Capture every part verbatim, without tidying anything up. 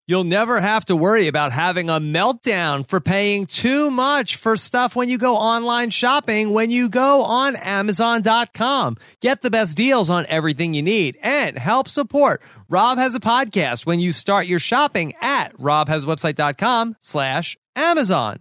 You'll never have to worry about having a meltdown for paying too much for stuff when you go online shopping when you go on Amazon dot com. Get the best deals on everything you need and help support Rob Has a Podcast when you start your shopping at rob has a website dot com slash Amazon.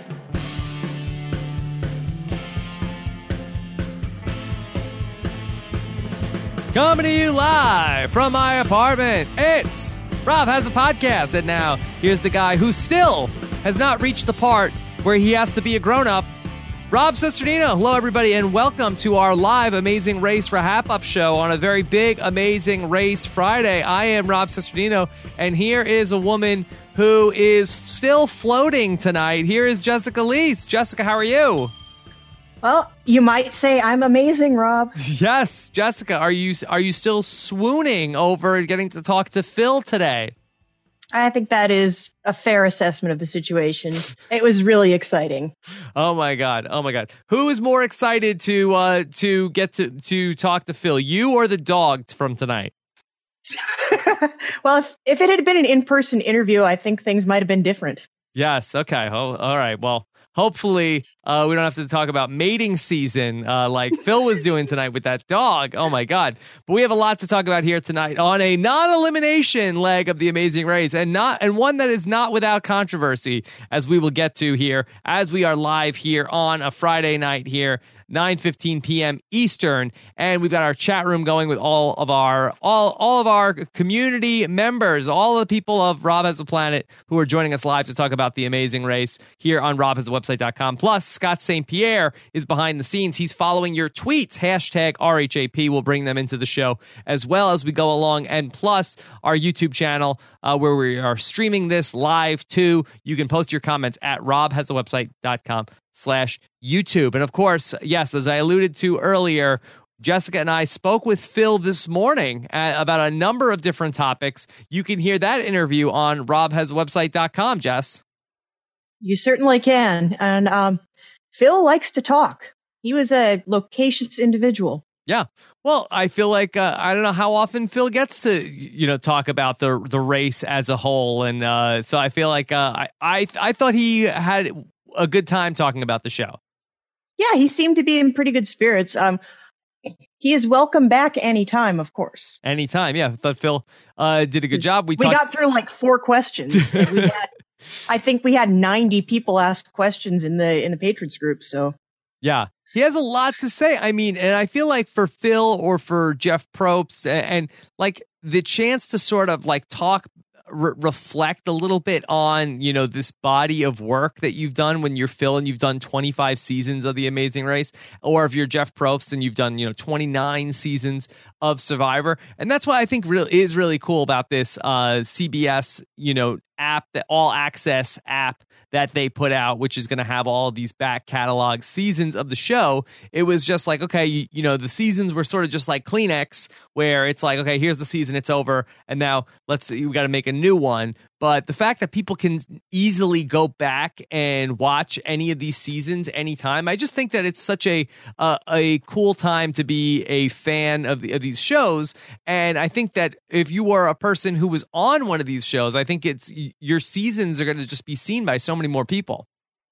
Coming to you live from my apartment, it's Rob Has a Podcast. And now, here's the guy who still has not reached the part where he has to be a grown-up, Rob Cesternino. Hello, everybody, and welcome to our live Amazing Race for Hap-Up show on a very big Amazing Race Friday. I am Rob Cesternino, and here is a woman who is still floating tonight. Here is Jessica Leese. Jessica, how are you? Well, you might say I'm amazing, Rob. Yes, Jessica, are you are you still swooning over getting to talk to Phil today? I think that is a fair assessment of the situation. It was really exciting. Oh my god! Oh my god! Who is more excited to uh, to get to to talk to Phil? You or the dog from tonight? Well, if if it had been an in-person interview, I think things might have been different. Yes. Okay. Oh, all right. Well. Hopefully, uh, we don't have to talk about mating season uh, like Phil was doing tonight with that dog. Oh, my God. But we have a lot to talk about here tonight on a non-elimination leg of the Amazing Race, and not and one that is not without controversy, as we will get to here as we are live here on a Friday night here, nine fifteen p.m. Eastern, and we've got our chat room going with all of our all all of our community members, all the people of Rob Has a Planet who are joining us live to talk about the Amazing Race here on rob has a website dot com. Plus, Scott Saint Pierre is behind the scenes. He's following your tweets. Hashtag R H A P. We'll bring them into the show as well as we go along. And plus, our YouTube channel uh, where we are streaming this live too. You can post your comments at rob has a website dot com slash YouTube. And of course, yes, as I alluded to earlier, Jessica and I spoke with Phil this morning uh, about a number of different topics. You can hear that interview on rob has a website dot com, Jess. You certainly can. And um, Phil likes to talk. He was a loquacious individual. Yeah. Well, I feel like uh, I don't know how often Phil gets to, you know, talk about the the race as a whole. And uh, so I feel like uh, I, I I thought he had a good time talking about the show. Yeah, he seemed to be in pretty good spirits. Um, he is welcome back anytime, of course. Anytime, yeah. I thought Phil uh, did a good job. We, we talk- got through like four questions. we had, I think we had ninety people ask questions in the in the patrons group. So yeah, he has a lot to say. I mean, and I feel like for Phil or for Jeff Probst, and, and like the chance to sort of like talk. Re- reflect a little bit on, you know, this body of work that you've done when you're Phil and you've done twenty-five seasons of The Amazing Race, or if you're Jeff Probst and you've done, you know, twenty-nine seasons of Survivor. And that's what I think really is really cool about this uh, C B S, you know, app, the all access app that they put out, which is going to have all of these back catalog seasons of the show. It was just like, okay, you, you know, the seasons were sort of just like Kleenex, where it's like, okay, here's the season, it's over, and now let's we got to make a new one. But the fact that people can easily go back and watch any of these seasons anytime, I just think that it's such a uh, a cool time to be a fan of, the, of these shows. And I think that if you were a person who was on one of these shows, I think it's your seasons are going to just be seen by so many more people.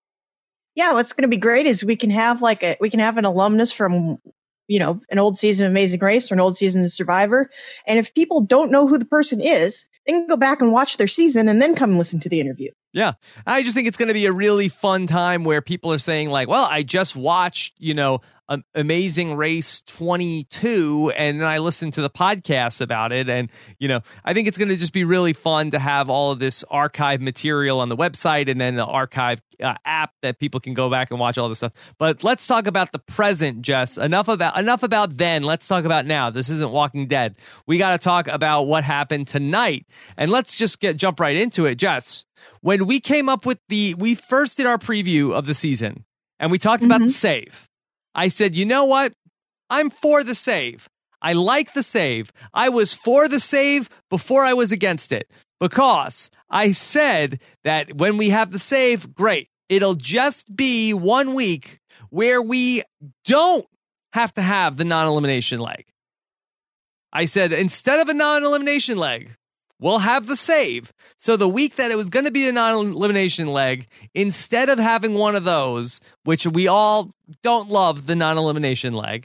Yeah, what's going to be great is we can have like a we can have an alumnus from, you know, an old season of Amazing Race or an old season of Survivor. And if people don't know who the person is, they can go back and watch their season and then come and listen to the interview. Yeah, I just think it's going to be a really fun time where people are saying like, well, I just watched, you know, um, Amazing Race twenty-two, and then I listened to the podcast about it. And, you know, I think it's going to just be really fun to have all of this archive material on the website and then the archive uh, app that people can go back and watch all this stuff. But let's talk about the present, Jess. Enough about enough about then. Let's talk about now. This isn't Walking Dead. We got to talk about what happened tonight. And let's just get jump right into it, Jess. When we came up with the, we first did our preview of the season and we talked mm-hmm. about the save. I said, you know what? I'm for the save. I like the save. I was for the save before I was against it because I said that when we have the save, great. It'll just be one week where we don't have to have the non-elimination leg. I said, instead of a non-elimination leg, will have the save. So the week that it was going to be a non-elimination leg, instead of having one of those, which we all don't love the non-elimination leg,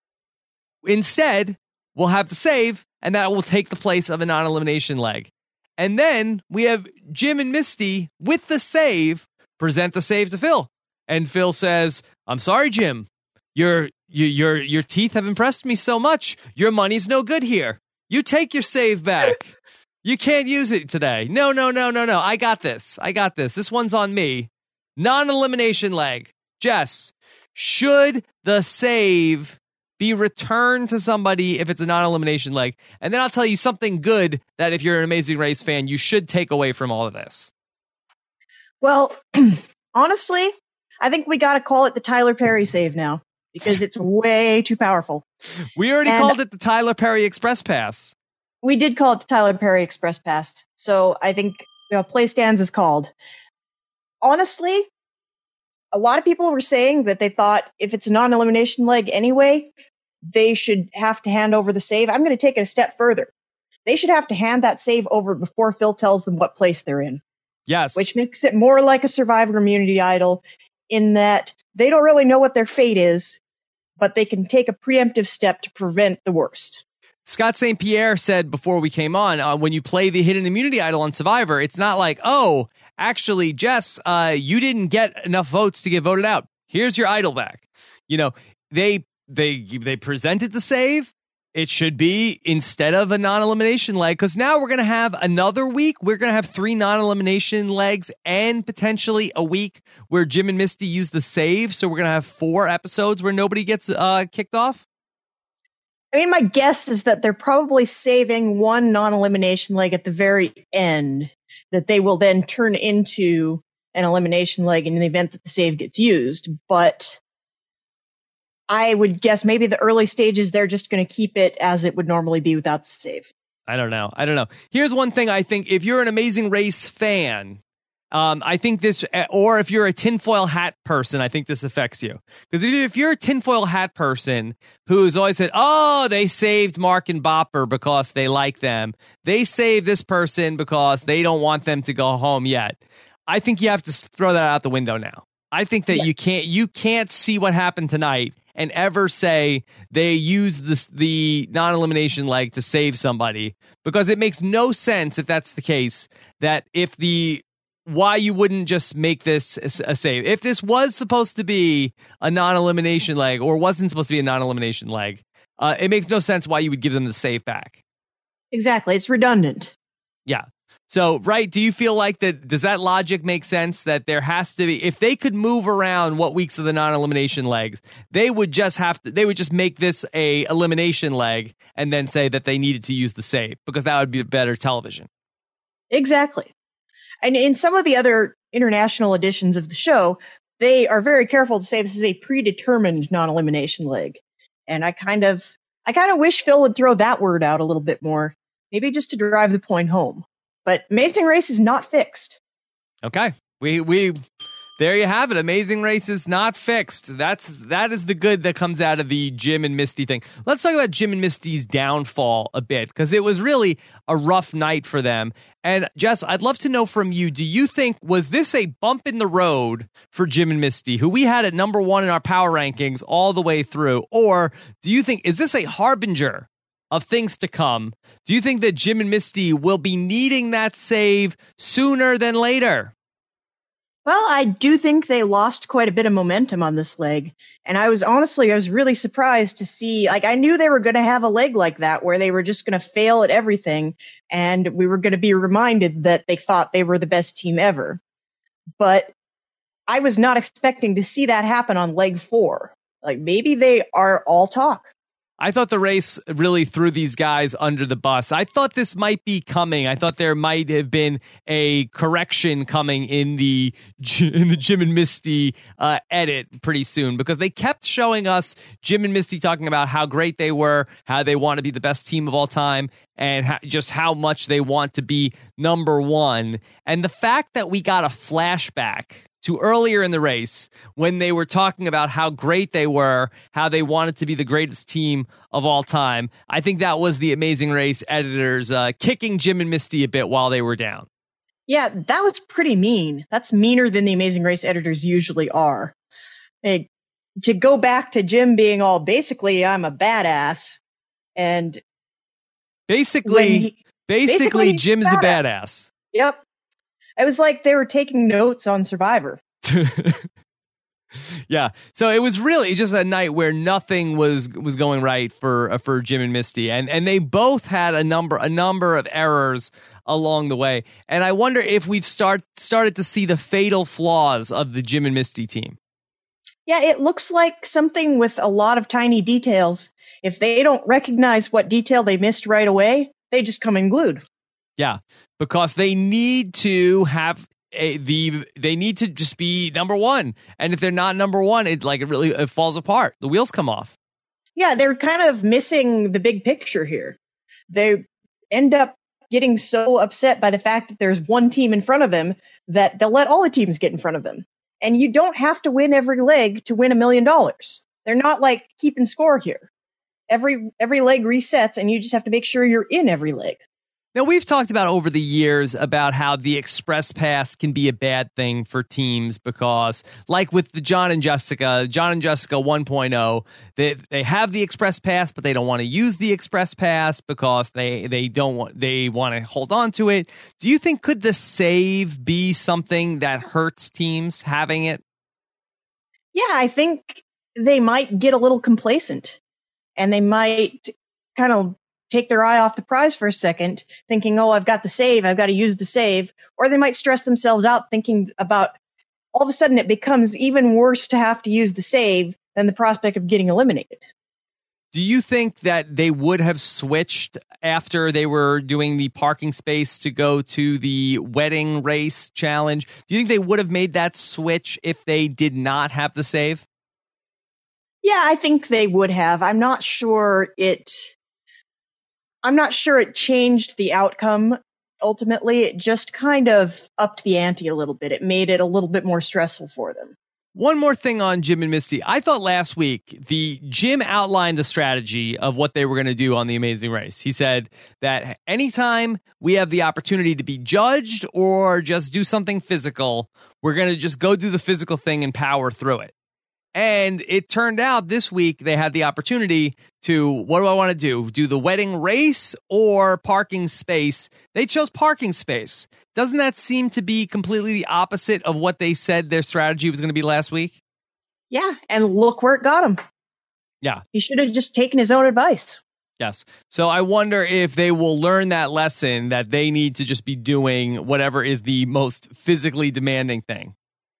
instead we'll have the save, and that will take the place of a non-elimination leg. And then we have Jim and Misty with the save present the save to Phil. And Phil says, I'm sorry, Jim. Your, your, your, your teeth have impressed me so much. Your money's no good here. You take your save back. You can't use it today. No, no, no, no, no. I got this. I got this. This one's on me. Non-elimination leg. Jess, should the save be returned to somebody if it's a non-elimination leg? And then I'll tell you something good that if you're an Amazing Race fan, you should take away from all of this. Well, honestly, I think we got to call it the Tyler Perry save now because it's way too powerful. We already and called it the Tyler Perry Express Pass. We did call it the Tyler Perry Express Pass. So I think you know, play stands is called. Honestly, a lot of people were saying that they thought if it's a non-elimination leg anyway, they should have to hand over the save. I'm going to take it a step further. They should have to hand that save over before Phil tells them what place they're in. Yes. Which makes it more like a Survivor Immunity Idol in that they don't really know what their fate is, but they can take a preemptive step to prevent the worst. Scott Saint Pierre said before we came on, uh, when you play the Hidden Immunity Idol on Survivor, it's not like, oh, actually, Jess, uh, you didn't get enough votes to get voted out. Here's your idol back. You know, they they they presented the save. It should be instead of a non-elimination leg, because now we're going to have another week. We're going to have three non-elimination legs and potentially a week where Jim and Misty use the save. So we're going to have four episodes where nobody gets uh, kicked off. I mean, my guess is that they're probably saving one non-elimination leg at the very end that they will then turn into an elimination leg in the event that the save gets used. But I would guess maybe the early stages, they're just going to keep it as it would normally be without the save. I don't know. I don't know. Here's one thing I think. If you're an Amazing Race fan, um, I think this, or if you're a tinfoil hat person, I think this affects you. Because if you're a tinfoil hat person who's always said, oh, they saved Mark and Bopper because they like them. They saved this person because they don't want them to go home yet. I think you have to throw that out the window now. I think that yeah. you can't you can't see what happened tonight and ever say they used this, the non-elimination leg to save somebody, because it makes no sense if that's the case, that if the why you wouldn't just make this a, a save. If this was supposed to be a non-elimination leg or wasn't supposed to be a non-elimination leg, uh, it makes no sense why you would give them the save back. Exactly. It's redundant. Yeah. So, right, do you feel like that, does that logic make sense that there has to be, if they could move around what weeks of the non-elimination legs, they would just have to, they would just make this a elimination leg and then say that they needed to use the save, because that would be better television. Exactly. And in some of the other international editions of the show, they are very careful to say this is a predetermined non-elimination leg. And I kind of, I kind of wish Phil would throw that word out a little bit more, maybe just to drive the point home. But Amazing Race is not fixed. Okay. We we there you have it. Amazing Race is not fixed. That's that is the good that comes out of the Jim and Misty thing. Let's talk about Jim and Misty's downfall a bit, because it was really a rough night for them. And Jess, I'd love to know from you, do you think, was this a bump in the road for Jim and Misty, who we had at number one in our power rankings all the way through? Or do you think, is this a harbinger of things to come? Do you think that Jim and Misty will be needing that save sooner than later? Well, I do think they lost quite a bit of momentum on this leg. And I was honestly, I was really surprised to see, like, I knew they were going to have a leg like that where they were just going to fail at everything. And we were going to be reminded that they thought they were the best team ever. But I was not expecting to see that happen on leg four. Like, maybe they are all talk. I thought the race really threw these guys under the bus. I thought this might be coming. I thought there might have been a correction coming in the in the Jim and Misty uh, edit pretty soon, because they kept showing us Jim and Misty talking about how great they were, how they want to be the best team of all time, and how, just how much they want to be number one. And the fact that we got a flashback to earlier in the race when they were talking about how great they were, how they wanted to be the greatest team of all time. I think that was the Amazing Race editors uh, kicking Jim and Misty a bit while they were down. Yeah, that was pretty mean. That's meaner than the Amazing Race editors usually are. They, to go back to Jim being all, basically, I'm a badass, and basically, he, basically, basically Jim's badass. a badass. Yep. It was like they were taking notes on Survivor. Yeah. So it was really just a night where nothing was was going right for uh, for Jim and Misty, and and they both had a number a number of errors along the way. And I wonder if we've start started to see the fatal flaws of the Jim and Misty team. Yeah, it looks like something with a lot of tiny details. If they don't recognize what detail they missed right away, they just come unglued. Yeah, because they need to have a, the they need to just be number one, and if they're not number one, it like it really it falls apart. The wheels come off. Yeah, they're kind of missing the big picture here. They end up getting so upset by the fact that there's one team in front of them that they'll let all the teams get in front of them. And you don't have to win every leg to win a million dollars. They're not like keeping score here. Every every leg resets, and you just have to make sure you're in every leg. Now, we've talked about over the years about how the Express Pass can be a bad thing for teams because, like with the John and Jessica, John and Jessica one point oh, they they have the Express Pass, but they don't want to use the Express Pass because they they don't want they want to hold on to it. Do you think could the save be something that hurts teams having it? Yeah, I think they might get a little complacent, and they might kind of take their eye off the prize for a second, thinking, oh, I've got the save, I've got to use the save. Or they might stress themselves out thinking about, all of a sudden it becomes even worse to have to use the save than the prospect of getting eliminated. Do you think that they would have switched after they were doing the parking space to go to the wedding race challenge? Do you think they would have made that switch if they did not have the save? Yeah, I think they would have. I'm not sure it... I'm not sure it changed the outcome. Ultimately, it just kind of upped the ante a little bit. It made it a little bit more stressful for them. One more thing on Jim and Misty. I thought last week the Jim outlined the strategy of what they were going to do on The Amazing Race. He said that anytime we have the opportunity to be judged or just do something physical, we're going to just go do the physical thing and power through it. And it turned out this week they had the opportunity to, what do I want to do? Do the wedding race or parking space? They chose parking space. Doesn't that seem to be completely the opposite of what they said their strategy was going to be last week? Yeah, and look where it got him. Yeah. He should have just taken his own advice. Yes. So I wonder if they will learn that lesson that they need to just be doing whatever is the most physically demanding thing.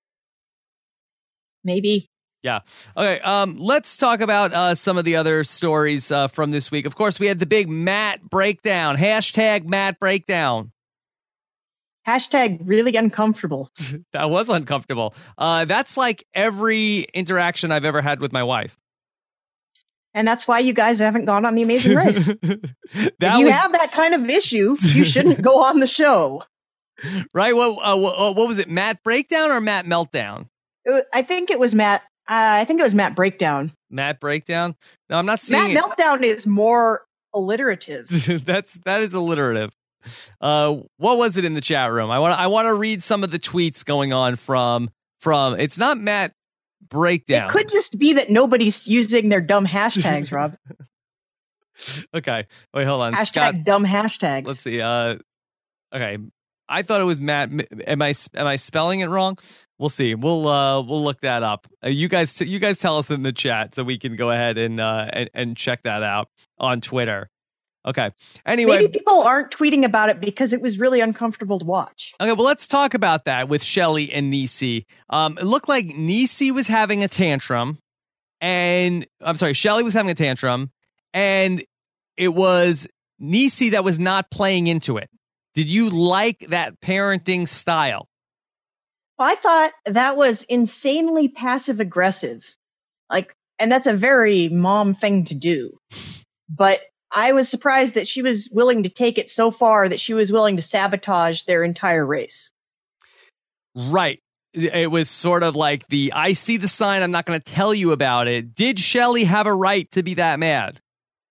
Maybe. Yeah. Okay. Um, let's talk about uh, some of the other stories uh, from this week. Of course, we had the big Matt breakdown. Hashtag Matt breakdown. Hashtag really uncomfortable. That was uncomfortable. Uh, that's like every interaction I've ever had with my wife. And that's why you guys haven't gone on The Amazing Race. If you would... have that kind of issue, you shouldn't go on the show. Right? What, uh, what, what was it? Matt breakdown or Matt meltdown? It was, I think it was Matt. Uh, I think it was Matt Breakdown. Matt Breakdown? No, I'm not seeing Matt it. Meltdown is more alliterative. That's that is alliterative. Uh, what was it in the chat room? I want I want to read some of the tweets going on from from. It's not Matt Breakdown. It could just be that nobody's using their dumb hashtags, Rob. Okay, wait, hold on. Hashtag Scott, dumb hashtags. Let's see. Uh, okay, I thought it was Matt. Am I am I spelling it wrong? We'll see. We'll uh, we'll look that up. Uh, you guys, t- you guys, tell us in the chat so we can go ahead and uh, and, and check that out on Twitter. Okay. Anyway, maybe people aren't tweeting about it because it was really uncomfortable to watch. Okay, well, let's talk about that with Shelly and Niecy. Um, it looked like Niecy was having a tantrum, and I'm sorry, Shelly was having a tantrum, and it was Niecy that was not playing into it. Did you like that parenting style? I thought that was insanely passive aggressive. Like, and that's a very mom thing to do. But I was surprised that she was willing to take it so far that she was willing to sabotage their entire race. Right. it was sort of like the, I see the sign, I'm not going to tell you about it. Did Shelley have a right to be that mad?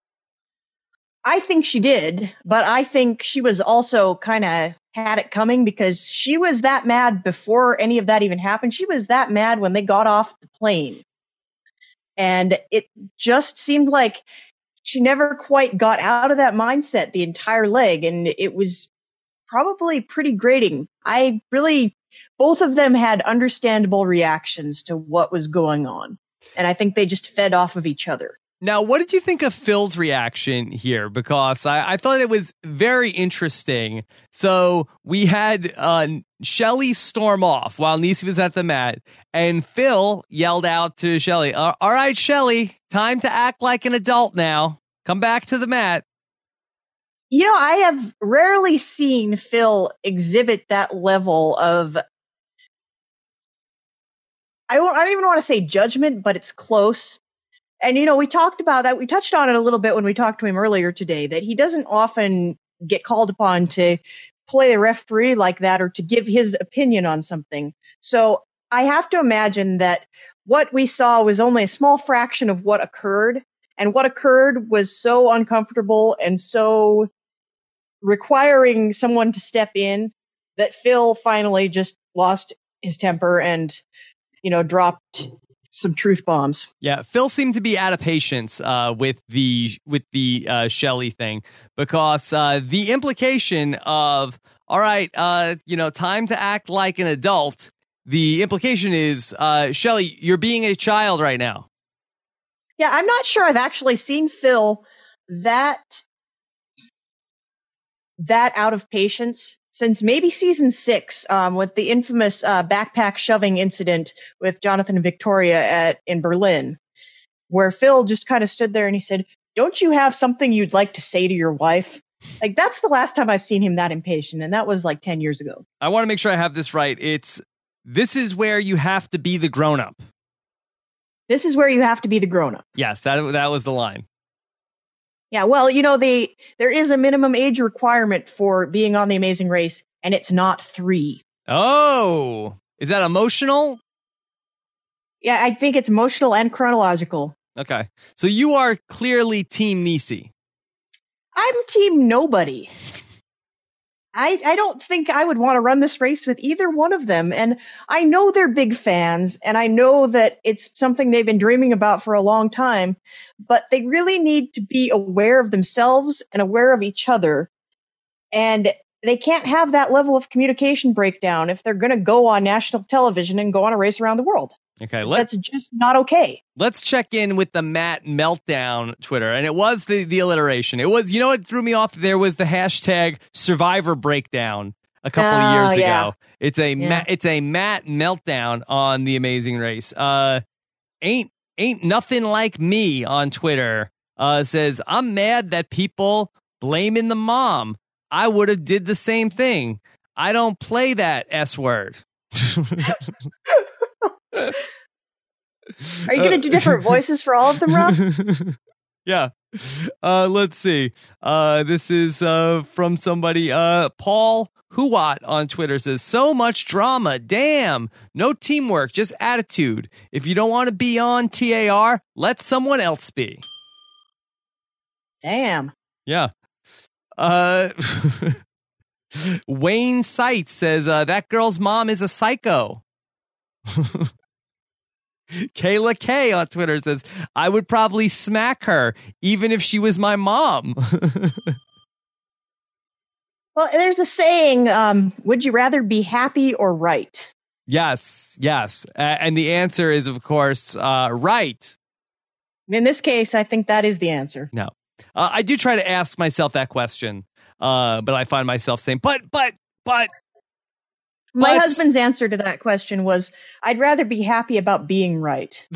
I think she did, but I think she was also kind of had it coming because she was that mad before any of that even happened. She was that mad when they got off the plane. And it just seemed like she never quite got out of that mindset the entire leg. And it was probably pretty grating. I really, both of them had understandable reactions to what was going on. And I think they just fed off of each other. Now, what did you think of Phil's reaction here? Because I, I thought it was very interesting. So we had uh, Shelley storm off while Niecy was at the mat, and Phil yelled out to Shelley, all right, Shelley, time to act like an adult now. Come back to the mat. You know, I have rarely seen Phil exhibit that level of, I don't, I don't even want to say judgment, but it's close. And, you know, we talked about that. We touched on it a little bit when we talked to him earlier today, that he doesn't often get called upon to play the referee like that or to give his opinion on something. So I have to imagine that what we saw was only a small fraction of what occurred. And what occurred was so uncomfortable and so requiring someone to step in that Phil finally just lost his temper and, you know, dropped some truth bombs. Yeah, Phil seemed to be out of patience uh, with the with the uh, Shelley thing because uh, the implication of, all right, uh, you know, time to act like an adult. The implication is, uh, Shelley, you're being a child right now. Yeah, I'm not sure I've actually seen Phil that that out of patience since maybe season six, um, with the infamous uh, backpack shoving incident with Jonathan and Victoria at in Berlin, where Phil just kind of stood there and he said, "Don't you have something you'd like to say to your wife?" Like, that's the last time I've seen him that impatient, and that was like ten years ago. I want to make sure I have this right. It's, this is where you have to be the grown-up. This is where you have to be the grown-up. Yes, that that was the line. Yeah, well, you know, they there is a minimum age requirement for being on The Amazing Race, and it's not three. Oh, is that emotional? Yeah, I think it's emotional and chronological. Okay, so you are clearly Team Niecy. I'm Team Nobody. I, I don't think I would want to run this race with either one of them. And I know they're big fans, and I know that it's something they've been dreaming about for a long time, but they really need to be aware of themselves and aware of each other. And they can't have that level of communication breakdown if they're going to go on national television and go on a race around the world. Okay, let's, that's just not okay. Let's check in with the Matt Meltdown Twitter, and it was the the alliteration. It was, you know, what threw me off. There was the hashtag Survivor Breakdown a couple oh, of years yeah. ago. It's a yeah. Ma- it's a Matt Meltdown on The Amazing Race. Uh, ain't ain't nothing like me on Twitter. Uh, says I'm mad that people blaming the mom. I would have did the same thing. I don't play that S word. Are you going to do different voices for all of them, Rob? Yeah. Uh, let's see. Uh, this is uh, from somebody. Uh, Paul Huat on Twitter says, so much drama. Damn. No teamwork, just attitude. If you don't want to be on T A R, let someone else be. Damn. Yeah. Uh, Wayne Seitz says, uh, that girl's mom is a psycho. Kayla K on Twitter says, I would probably smack her even if she was my mom. Well, there's a saying, um, would you rather be happy or right? Yes, yes. Uh, and the answer is, of course, uh, right. In this case, I think that is the answer. No. Uh, I do try to ask myself that question, uh, but I find myself saying, but, but, but. My but. husband's answer to that question was, I'd rather be happy about being right.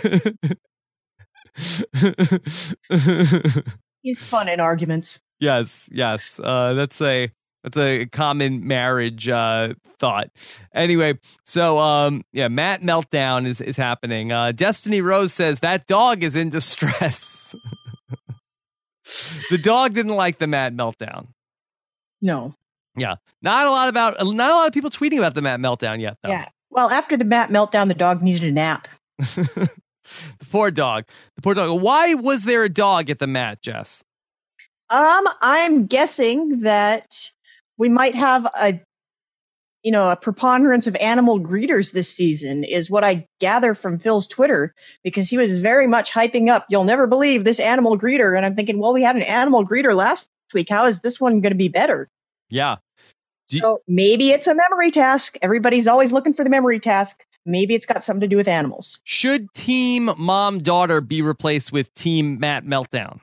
He's fun in arguments. Yes, yes. Uh, that's a that's a common marriage uh, thought. Anyway, so um, yeah, Matt Meltdown is is happening. Uh, Destiny Rose says that dog is in distress. The dog didn't like the Matt Meltdown. No. Yeah, not a lot about not a lot of people tweeting about the Matt Meltdown yet, though. Yeah. Well, after the Matt meltdown, the dog needed a nap. The poor dog. The poor dog. Why was there a dog at the mat, Jess? Um, I'm guessing that we might have a, you know, a preponderance of animal greeters this season is what I gather from Phil's Twitter, because he was very much hyping up, you'll never believe this animal greeter. And I'm thinking, well, we had an animal greeter last week. How is this one going to be better? Yeah. So maybe it's a memory task. Everybody's always looking for the memory task. Maybe it's got something to do with animals. Should Team Mom Daughter be replaced with Team Matt Meltdown?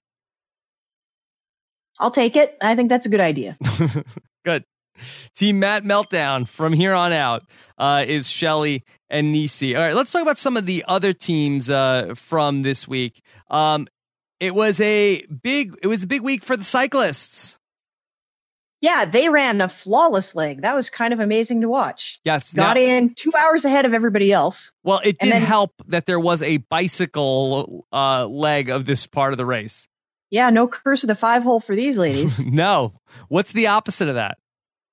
I'll take it. I think that's a good idea. Good. Team Matt Meltdown from here on out uh, is Shelly and Nisi. All right, let's talk about some of the other teams uh, from this week. Um, it was a big. It was a big week for the cyclists. Yeah, they ran a flawless leg. That was kind of amazing to watch. Yes. Got now, in two hours ahead of everybody else. Well, it did then, help that there was a bicycle uh, leg of this part of the race. Yeah, no curse of the five hole for these ladies. No. What's the opposite of that?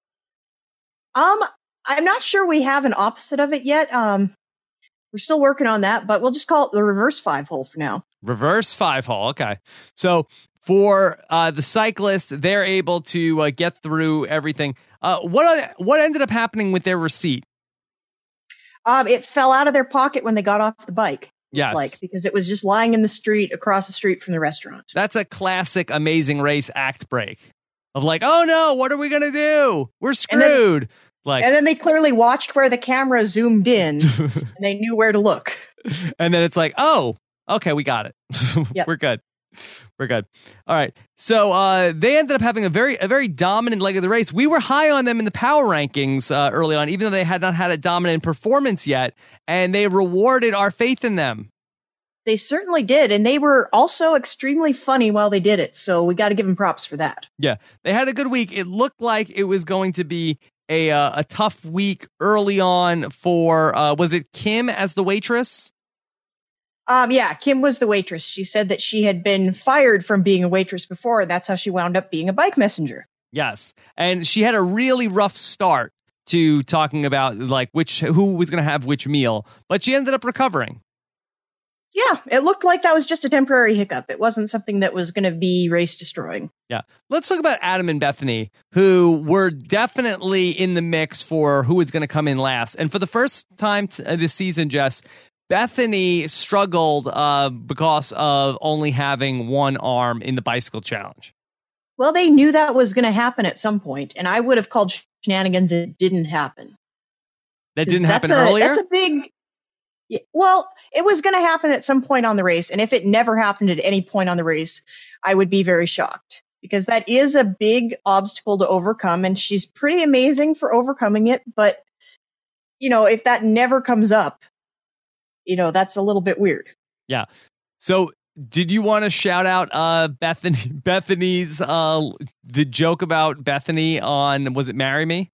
Um, I'm not sure we have an opposite of it yet. Um, we're still working on that, but we'll just call it the reverse five hole for now. Reverse five hole. Okay. So for uh, the cyclists, they're able to uh, get through everything. Uh, what what ended up happening with their receipt? Um, it fell out of their pocket when they got off the bike. Yes. Like, because it was just lying in the street across the street from the restaurant. That's a classic Amazing Race act break of like, oh no, what are we going to do? We're screwed. And then, like, and then they clearly watched where the camera zoomed in and they knew where to look. And then it's like, oh, okay, we got it. Yep. We're good. We're good. All right. So uh, they ended up having a very a very dominant leg of the race. We were high on them in the power rankings uh, early on, even though they had not had a dominant performance yet. And they rewarded our faith in them. They certainly did. And they were also extremely funny while they did it. So we got to give them props for that. Yeah. They had a good week. It looked like it was going to be a, uh, a tough week early on for, uh, was it Kim as the waitress? Um, yeah, Kim was the waitress. She said that she had been fired from being a waitress before, and that's how she wound up being a bike messenger. Yes. And she had a really rough start to talking about like which who was going to have which meal, but she ended up recovering. Yeah, it looked like that was just a temporary hiccup. It wasn't something that was going to be race destroying. Yeah. Let's talk about Adam and Bethany, who were definitely in the mix for who was going to come in last. And for the first time t- this season, Jess, Bethany struggled uh, because of only having one arm in the bicycle challenge. Well, they knew that was going to happen at some point, and I would have called shenanigans if it didn't happen. That didn't happen a, earlier? That's a big... Well, it was going to happen at some point on the race, and if it never happened at any point on the race, I would be very shocked, because that is a big obstacle to overcome, and she's pretty amazing for overcoming it, but, you know, if that never comes up, you know, that's a little bit weird. Yeah. So did you want to shout out uh, Bethany, Bethany's, uh, the joke about Bethany on, was it Marry Me?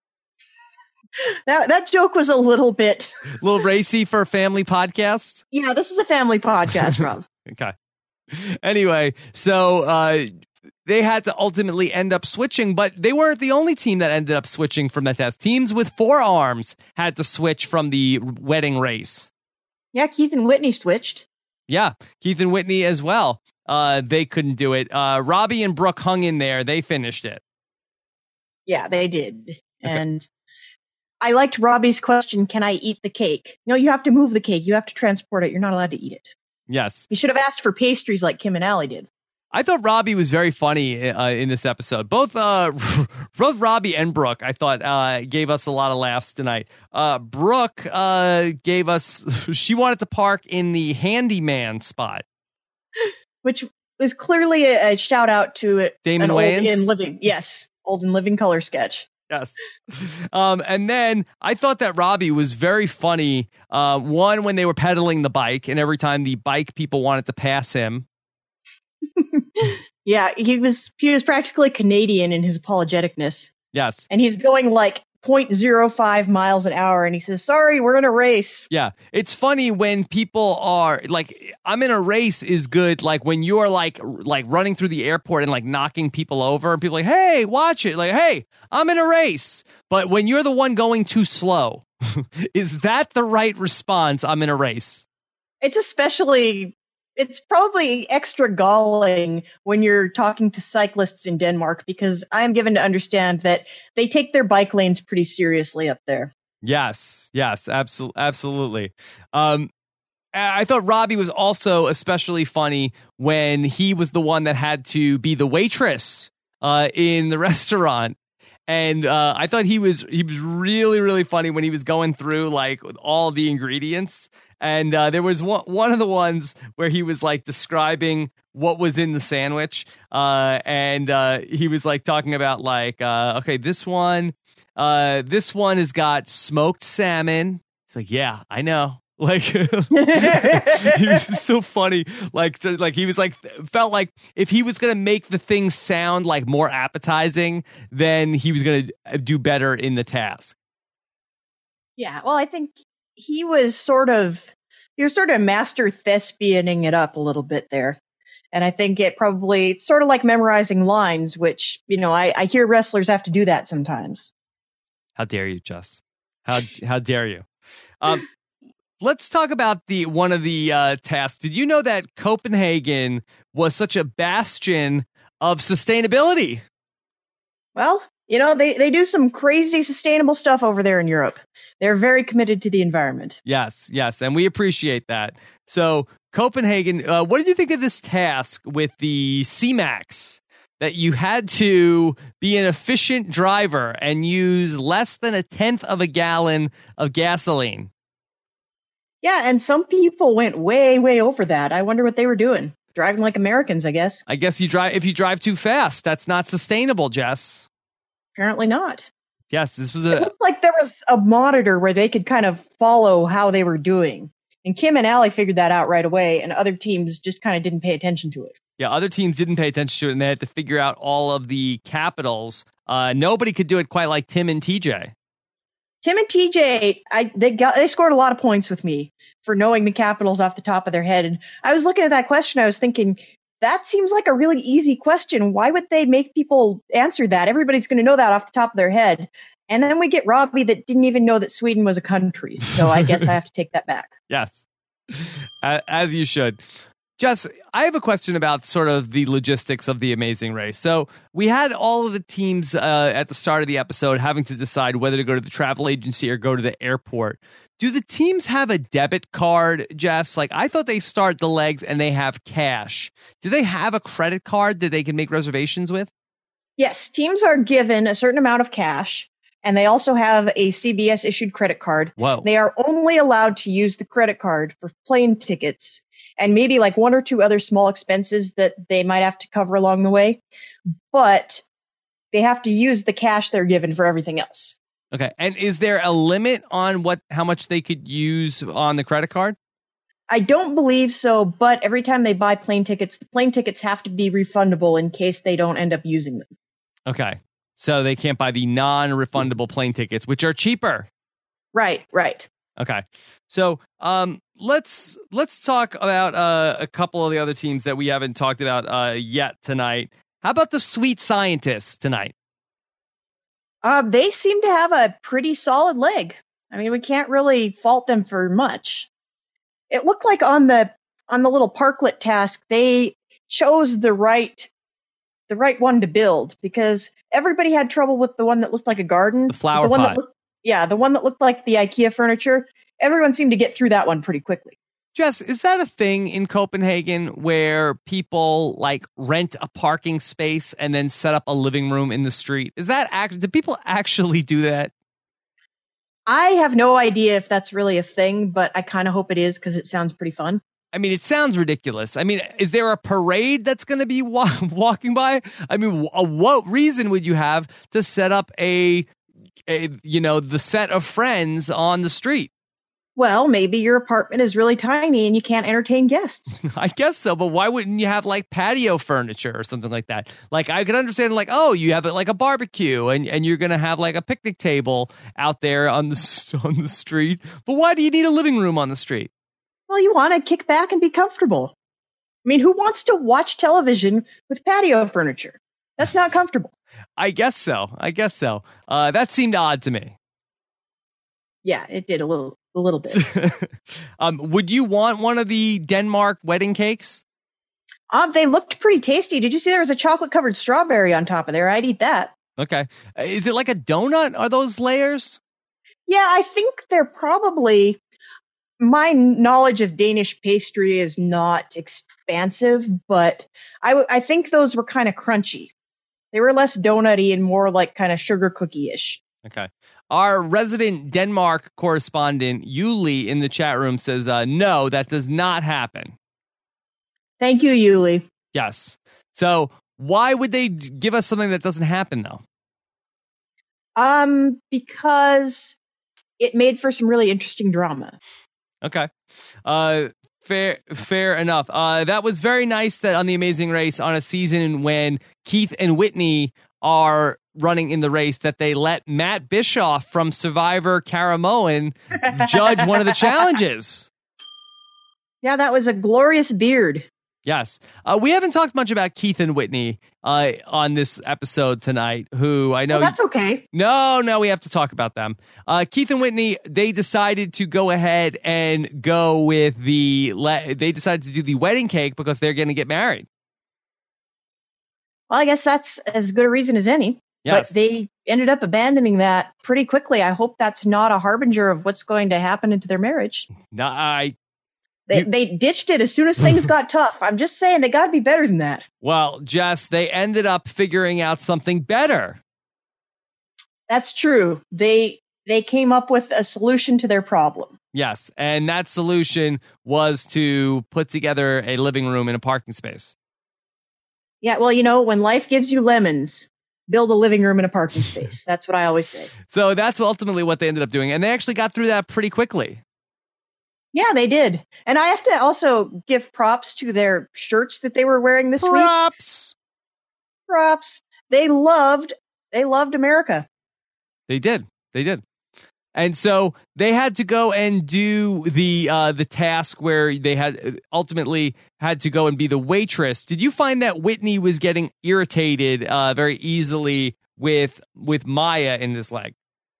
That that joke was a little bit... a little racy for a family podcast? Yeah, this is a family podcast, Rob. Okay. Anyway, so uh, they had to ultimately end up switching, but they weren't the only team that ended up switching from that test. Teams with four arms had to switch from the wedding race. Yeah, Keith and Whitney switched. Yeah, Keith and Whitney as well. Uh, they couldn't do it. Uh, Robbie and Brooke hung in there. They finished it. Yeah, they did. Okay. And I liked Robbie's question, can I eat the cake? No, you have to move the cake. You have to transport it. You're not allowed to eat it. Yes. You should have asked for pastries like Kim and Allie did. I thought Robbie was very funny uh, in this episode. Both uh, both Robbie and Brooke, I thought, uh, gave us a lot of laughs tonight. Uh, Brooke uh, gave us, she wanted to park in the handyman spot. Which was clearly a, a shout out to Damon an Wayans? Old in Living. Yes, Old in Living color sketch. Yes. Um, and then I thought that Robbie was very funny. Uh, one, when they were pedaling the bike, and every time the bike people wanted to pass him. Yeah, he was he was practically Canadian in his apologeticness. Yes. And he's going like zero point zero five miles an hour, and he says, sorry, we're in a race. Yeah. It's funny when people are like, I'm in a race is good. Like when you're like, like running through the airport and like knocking people over and people are like, hey, watch it. Like, hey, I'm in a race. But when you're the one going too slow, Is that the right response? I'm in a race. It's especially, it's probably extra galling when you're talking to cyclists in Denmark, because I am given to understand that they take their bike lanes pretty seriously up there. Yes, yes, absolutely, absolutely. Um, I thought Robbie was also especially funny when he was the one that had to be the waitress uh, in the restaurant. And uh, I thought he was he was really, really funny when he was going through like all the ingredients. And uh, there was one, one of the ones where he was like describing what was in the sandwich. Uh, and uh, he was like talking about like, uh, okay, this one, uh, this one has got smoked salmon. It's like, yeah, I know. Like, he was so funny. Like, like he was like, felt like if he was going to make the thing sound like more appetizing, then he was going to do better in the task. Yeah. Well, I think he was sort of, he was sort of master thespianing it up a little bit there. And I think it probably, it's sort of like memorizing lines, which, you know, I, I hear wrestlers have to do that sometimes. How dare you, Jess? How, how dare you? Um, Let's talk about the one of the uh, tasks. Did you know that Copenhagen was such a bastion of sustainability? Well, you know, they, they do some crazy sustainable stuff over there in Europe. They're very committed to the environment. Yes, yes, and we appreciate that. So, Copenhagen, uh, what did you think of this task with the C-Max? That you had to be an efficient driver and use less than a tenth of a gallon of gasoline. Yeah, and some people went way, way over that. I wonder what they were doing. Driving like Americans, I guess. I guess you drive if you drive too fast. That's not sustainable, Jess. Apparently not. Yes, this was a... It looked like there was a monitor where they could kind of follow how they were doing. And Kim and Allie figured that out right away, and other teams just kind of didn't pay attention to it. Yeah, other teams didn't pay attention to it, and they had to figure out all of the capitals. Uh, nobody could do it quite like Tim and T J. Tim and T J, I, they got they scored a lot of points with me for knowing the capitals off the top of their head. And I was looking at that question, I was thinking, that seems like a really easy question. Why would they make people answer that? Everybody's going to know that off the top of their head. And then we get Robbie that didn't even know that Sweden was a country. So I guess I have to take that back. Yes, as you should. Jess, I have a question about sort of the logistics of the Amazing Race. So we had all of the teams uh, at the start of the episode having to decide whether to go to the travel agency or go to the airport. Do the teams have a debit card, Jess? Like, I thought they start the legs and they have cash. Do they have a credit card that they can make reservations with? Yes, teams are given a certain amount of cash, and they also have a C B S-issued credit card. Whoa. They are only allowed to use the credit card for plane tickets and maybe like one or two other small expenses that they might have to cover along the way. But they have to use the cash they're given for everything else. Okay. And is there a limit on what how much they could use on the credit card? I don't believe so, but every time they buy plane tickets, the plane tickets have to be refundable in case they don't end up using them. Okay. So they can't buy the non-refundable plane tickets, which are cheaper. Right, right. Okay. So um, let's let's talk about uh, a couple of the other teams that we haven't talked about uh, yet tonight. How about the Sweet Scientists tonight? Uh, they seem to have a pretty solid leg. I mean, we can't really fault them for much. It looked like on the on the little parklet task, they chose the right the right one to build, because everybody had trouble with the one that looked like a garden. The flower the one pot. That looked, yeah, the one that looked like the IKEA furniture. Everyone seemed to get through that one pretty quickly. Jess, is that a thing in Copenhagen where people like rent a parking space and then set up a living room in the street? Is that act? Do people actually do that? I have no idea if that's really a thing, but I kind of hope it is because it sounds pretty fun. I mean, it sounds ridiculous. I mean, is there a parade that's going to be wa- walking by? I mean, w- what reason would you have to set up a, a, you know, the set of Friends on the street? Well, maybe your apartment is really tiny and you can't entertain guests. I guess so, but why wouldn't you have like patio furniture or something like that? Like, I could understand like, oh, you have like a barbecue and, and you're going to have like a picnic table out there on the on the street. But why do you need a living room on the street? Well, you want to kick back and be comfortable. I mean, who wants to watch television with patio furniture? That's not comfortable. I guess so. I guess so. Uh, that seemed odd to me. Yeah, it did a little, a little bit. um, would you want one of the Denmark wedding cakes? Um, they looked pretty tasty. Did you see there was a chocolate covered strawberry on top of there? I'd eat that. Okay. Is it like a donut? Are those layers? Yeah, I think they're probably. My knowledge of Danish pastry is not expansive, but I, w- I think those were kind of crunchy. They were less donutty and more like kind of sugar cookie-ish. Okay. Our resident Denmark correspondent, Yuli, in the chat room says, uh, no, that does not happen. Thank you, Yuli. Yes. So why would they give us something that doesn't happen, though? Um, because it made for some really interesting drama. Okay. Uh, fair, fair enough. Uh, that was very nice that on The Amazing Race, on a season when Keith and Whitney are running in the race, that they let Matt Bischoff from Survivor Caramoan judge one of the challenges. Yeah, that was a glorious beard. Yes. Uh, we haven't talked much about Keith and Whitney uh, on this episode tonight, who I know... Oh, that's okay. No, no, we have to talk about them. Uh, Keith and Whitney, they decided to go ahead and go with the... Le- they decided to do the wedding cake because they're going to get married. Well, I guess that's as good a reason as any. Yes. But they ended up abandoning that pretty quickly. I hope that's not a harbinger of what's going to happen into their marriage. No, I... They, You- they ditched it as soon as things got tough. I'm just saying they got to be better than that. Well, Jess, they ended up figuring out something better. That's true. They they came up with a solution to their problem. Yes, and that solution was to put together a living room in a parking space. Yeah, well, you know, when life gives you lemons, build a living room in a parking space. That's what I always say. So that's ultimately what they ended up doing, and they actually got through that pretty quickly. Yeah, they did. And I have to also give props to their shirts that they were wearing this week. Props! Props. They loved they loved America. They did. They did. And so they had to go and do the uh, the task where they had ultimately had to go and be the waitress. Did you find that Whitney was getting irritated uh, very easily with with Maya in this leg?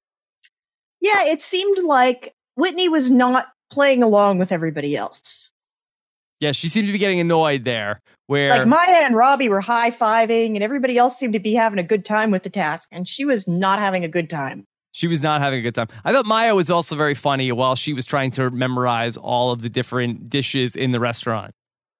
Yeah, it seemed like Whitney was not playing along with everybody else. Yeah, she seemed to be getting annoyed there. Where Like Maya and Robbie were high-fiving and everybody else seemed to be having a good time with the task, and she was not having a good time. she was not having a good time. I thought Maya was also very funny while she was trying to memorize all of the different dishes in the restaurant.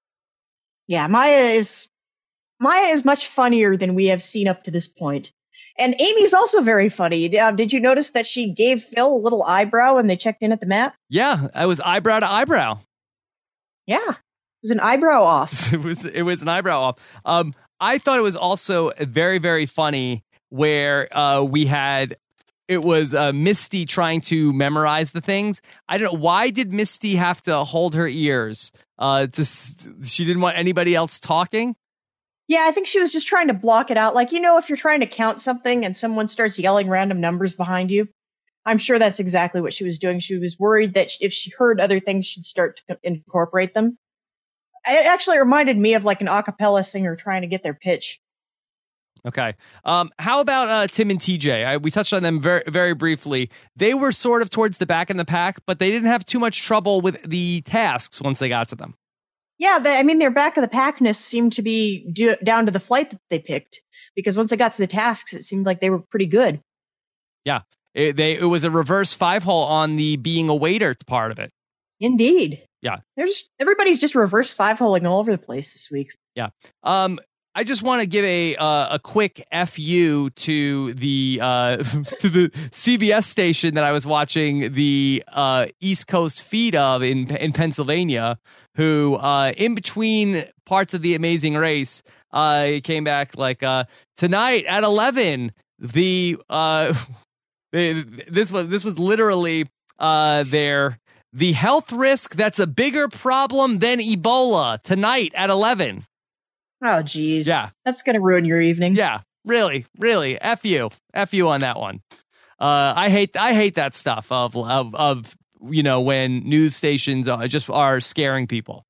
Yeah, Maya is Maya is much funnier than we have seen up to this point. And Amy's also very funny. Um, did you notice that she gave Phil a little eyebrow when they checked in at the mat? Yeah, I was eyebrow to eyebrow. Yeah, it was an eyebrow off. it was it was an eyebrow off. Um, I thought it was also very very funny where uh, we had it was uh, Misty trying to memorize the things. I don't know why did Misty have to hold her ears. Uh, to she didn't want anybody else talking. Yeah, I think she was just trying to block it out. Like, you know, if you're trying to count something and someone starts yelling random numbers behind you, I'm sure that's exactly what she was doing. She was worried that if she heard other things, she'd start to incorporate them. It actually reminded me of like an a cappella singer trying to get their pitch. Okay. Um, how about uh, Tim and T J? I, we touched on them very, very briefly. They were sort of towards the back in the pack, but they didn't have too much trouble with the tasks once they got to them. Yeah, they, I mean, their back of the packness seemed to be do, down to the flight that they picked, because once they got to the tasks, it seemed like they were pretty good. Yeah. It, they, it was a reverse five hole on the being a waiter part of it. Indeed. Yeah. There's everybody's just reverse five holing all over the place this week. Yeah. Um, I just want to give a uh, a quick F U to the uh, to the C B S station that I was watching the uh, East Coast feed of in in Pennsylvania, who uh, in between parts of The Amazing Race uh, came back like uh, tonight at eleven. The uh, they, this was this was literally uh, their the health risk that's a bigger problem than Ebola tonight at eleven. Oh, geez. Yeah. That's going to ruin your evening. Yeah, really, really. F you. F you on that one. Uh, I hate I hate that stuff of, of, of you know, when news stations are just are scaring people.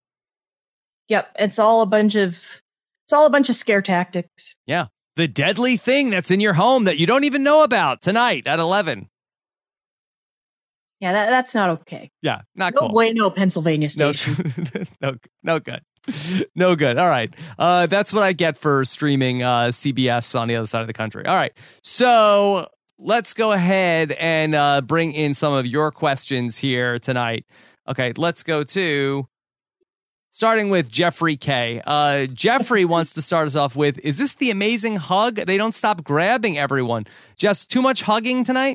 Yep. It's all a bunch of, it's all a bunch of scare tactics. Yeah. The deadly thing that's in your home that you don't even know about tonight at eleven. Yeah, that, that's not okay. Yeah, not no cool. bueno, Pennsylvania station. No, no, no good. No good. All right. Uh, that's what I get for streaming uh, C B S on the other side of the country. All right. So let's go ahead and uh, bring in some of your questions here tonight. Okay, let's go to starting with Jeffrey K. Uh, Jeffrey wants to start us off with, is this the amazing hug? They don't stop grabbing everyone. Just too much hugging tonight?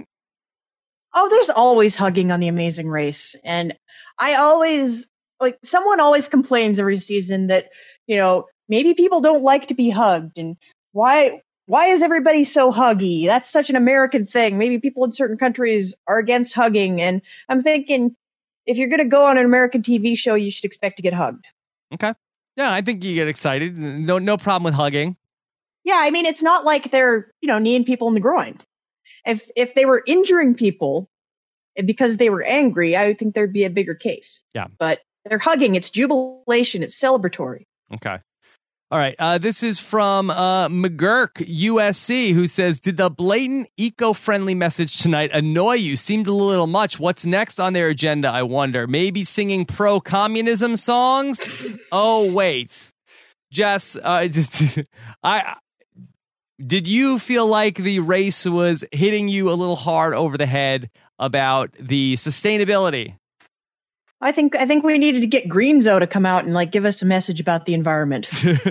Oh, there's always hugging on The Amazing Race. And I always, like, someone always complains every season that, you know, maybe people don't like to be hugged. And why, why is everybody so huggy? That's such an American thing. Maybe people in certain countries are against hugging. And I'm thinking, if you're going to go on an American T V show, you should expect to get hugged. Okay. Yeah, I think you get excited. No, no problem with hugging. Yeah, I mean, it's not like they're, you know, kneeing people in the groin. If if they were injuring people because they were angry, I would think there'd be a bigger case. Yeah. But they're hugging. It's jubilation. It's celebratory. Okay. All right. Uh, this is from uh, McGurk, U S C, who says, did the blatant eco-friendly message tonight annoy you? Seemed a little much. What's next on their agenda, I wonder? Maybe singing pro-communism songs? Oh, wait. Jess, uh, I... Did you feel like the race was hitting you a little hard over the head about the sustainability? I think I think we needed to get Greenzo to come out and like give us a message about the environment.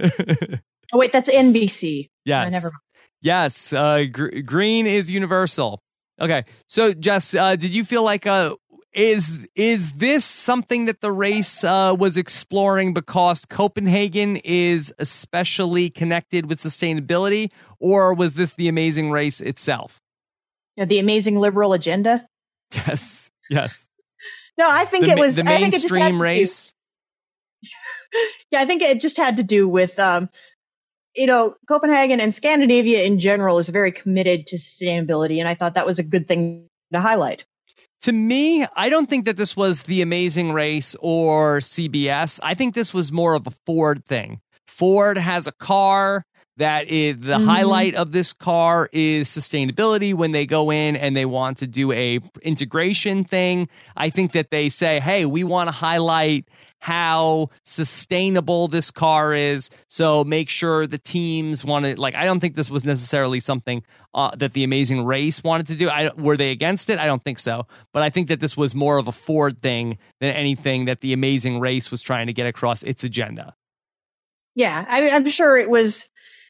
Oh wait, that's N B C. Yes, uh, never mind. Yes. Uh, gr- green is universal. Okay, so Jess, uh, did you feel like uh, is is this something that the race uh, was exploring because Copenhagen is especially connected with sustainability, or was this the Amazing Race itself? Yeah, the Amazing Liberal Agenda. Yes. Yes. No, I think the, it was the I think it just had mainstream to race. Do, yeah, I think it just had to do with, um, you know, Copenhagen and Scandinavia in general is very committed to sustainability, and I thought that was a good thing to highlight. To me, I don't think that this was The Amazing Race or C B S. I think this was more of a Ford thing. Ford has a car that is the mm-hmm. highlight of this car is sustainability. When they go in and they want to do a integration thing, I think that they say, hey, we want to highlight how sustainable this car is. So make sure the teams want to, like, I don't think this was necessarily something uh, that the Amazing Race wanted to do. I, were they against it? I don't think so. But I think that this was more of a Ford thing than anything that the Amazing Race was trying to get across its agenda. Yeah, I, I'm sure it was,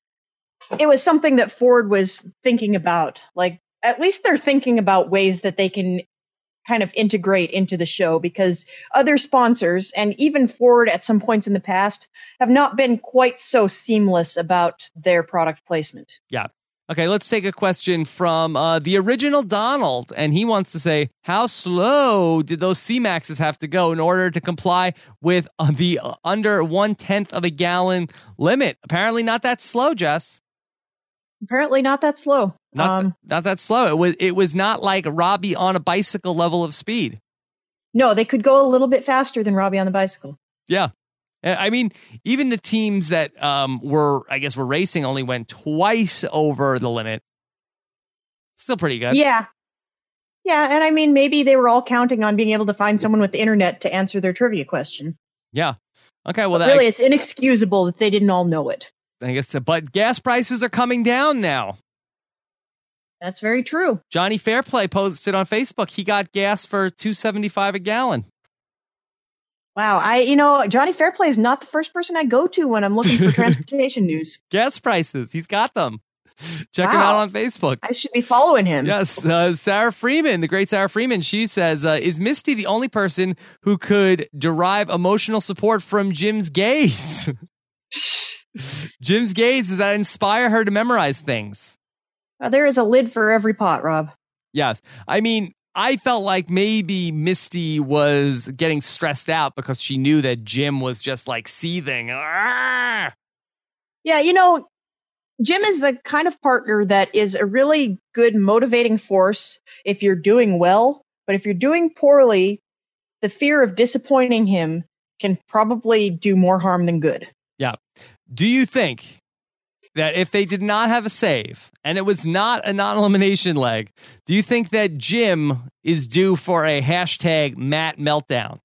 it was something that Ford was thinking about. Like, at least they're thinking about ways that they can kind of integrate into the show, because other sponsors and even Ford at some points in the past have not been quite so seamless about their product placement. Yeah. Okay, let's take a question from uh, the original Donald, and he wants to say, how slow did those C MAXs have to go in order to comply with uh, the uh, under one-tenth of a gallon limit? Apparently not that slow, Jess. Apparently not that slow. Not, um, not that slow. It was it was not like Robbie on a bicycle level of speed. No, they could go a little bit faster than Robbie on the bicycle. Yeah. I mean, even the teams that um, were, I guess, were racing only went twice over the limit. Still pretty good. Yeah. Yeah, and I mean, maybe they were all counting on being able to find someone with the internet to answer their trivia question. Yeah. Okay, well, that, really, I, it's inexcusable that they didn't all know it. I guess, but gas prices are coming down now. That's very true. Johnny Fairplay posted on Facebook he got gas for two seventy-five a gallon. Wow, I you know Johnny Fairplay is not the first person I go to when I'm looking for transportation news. Gas prices, he's got them. Check wow. him out on Facebook. I should be following him. Yes, uh, Sarah Freeman, the great Sarah Freeman, she says, uh, is Misty the only person who could derive emotional support from Jim's gaze? Jim's gaze, does that inspire her to memorize things? Uh, there is a lid for every pot, Rob. Yes. I mean, I felt like maybe Misty was getting stressed out because she knew that Jim was just like seething. Arrgh! Yeah, you know, Jim is the kind of partner that is a really good motivating force if you're doing well. But if you're doing poorly, the fear of disappointing him can probably do more harm than good. Yeah. Do you think that if they did not have a save and it was not a non-elimination leg, do you think that Jim is due for a hashtag Matt meltdown.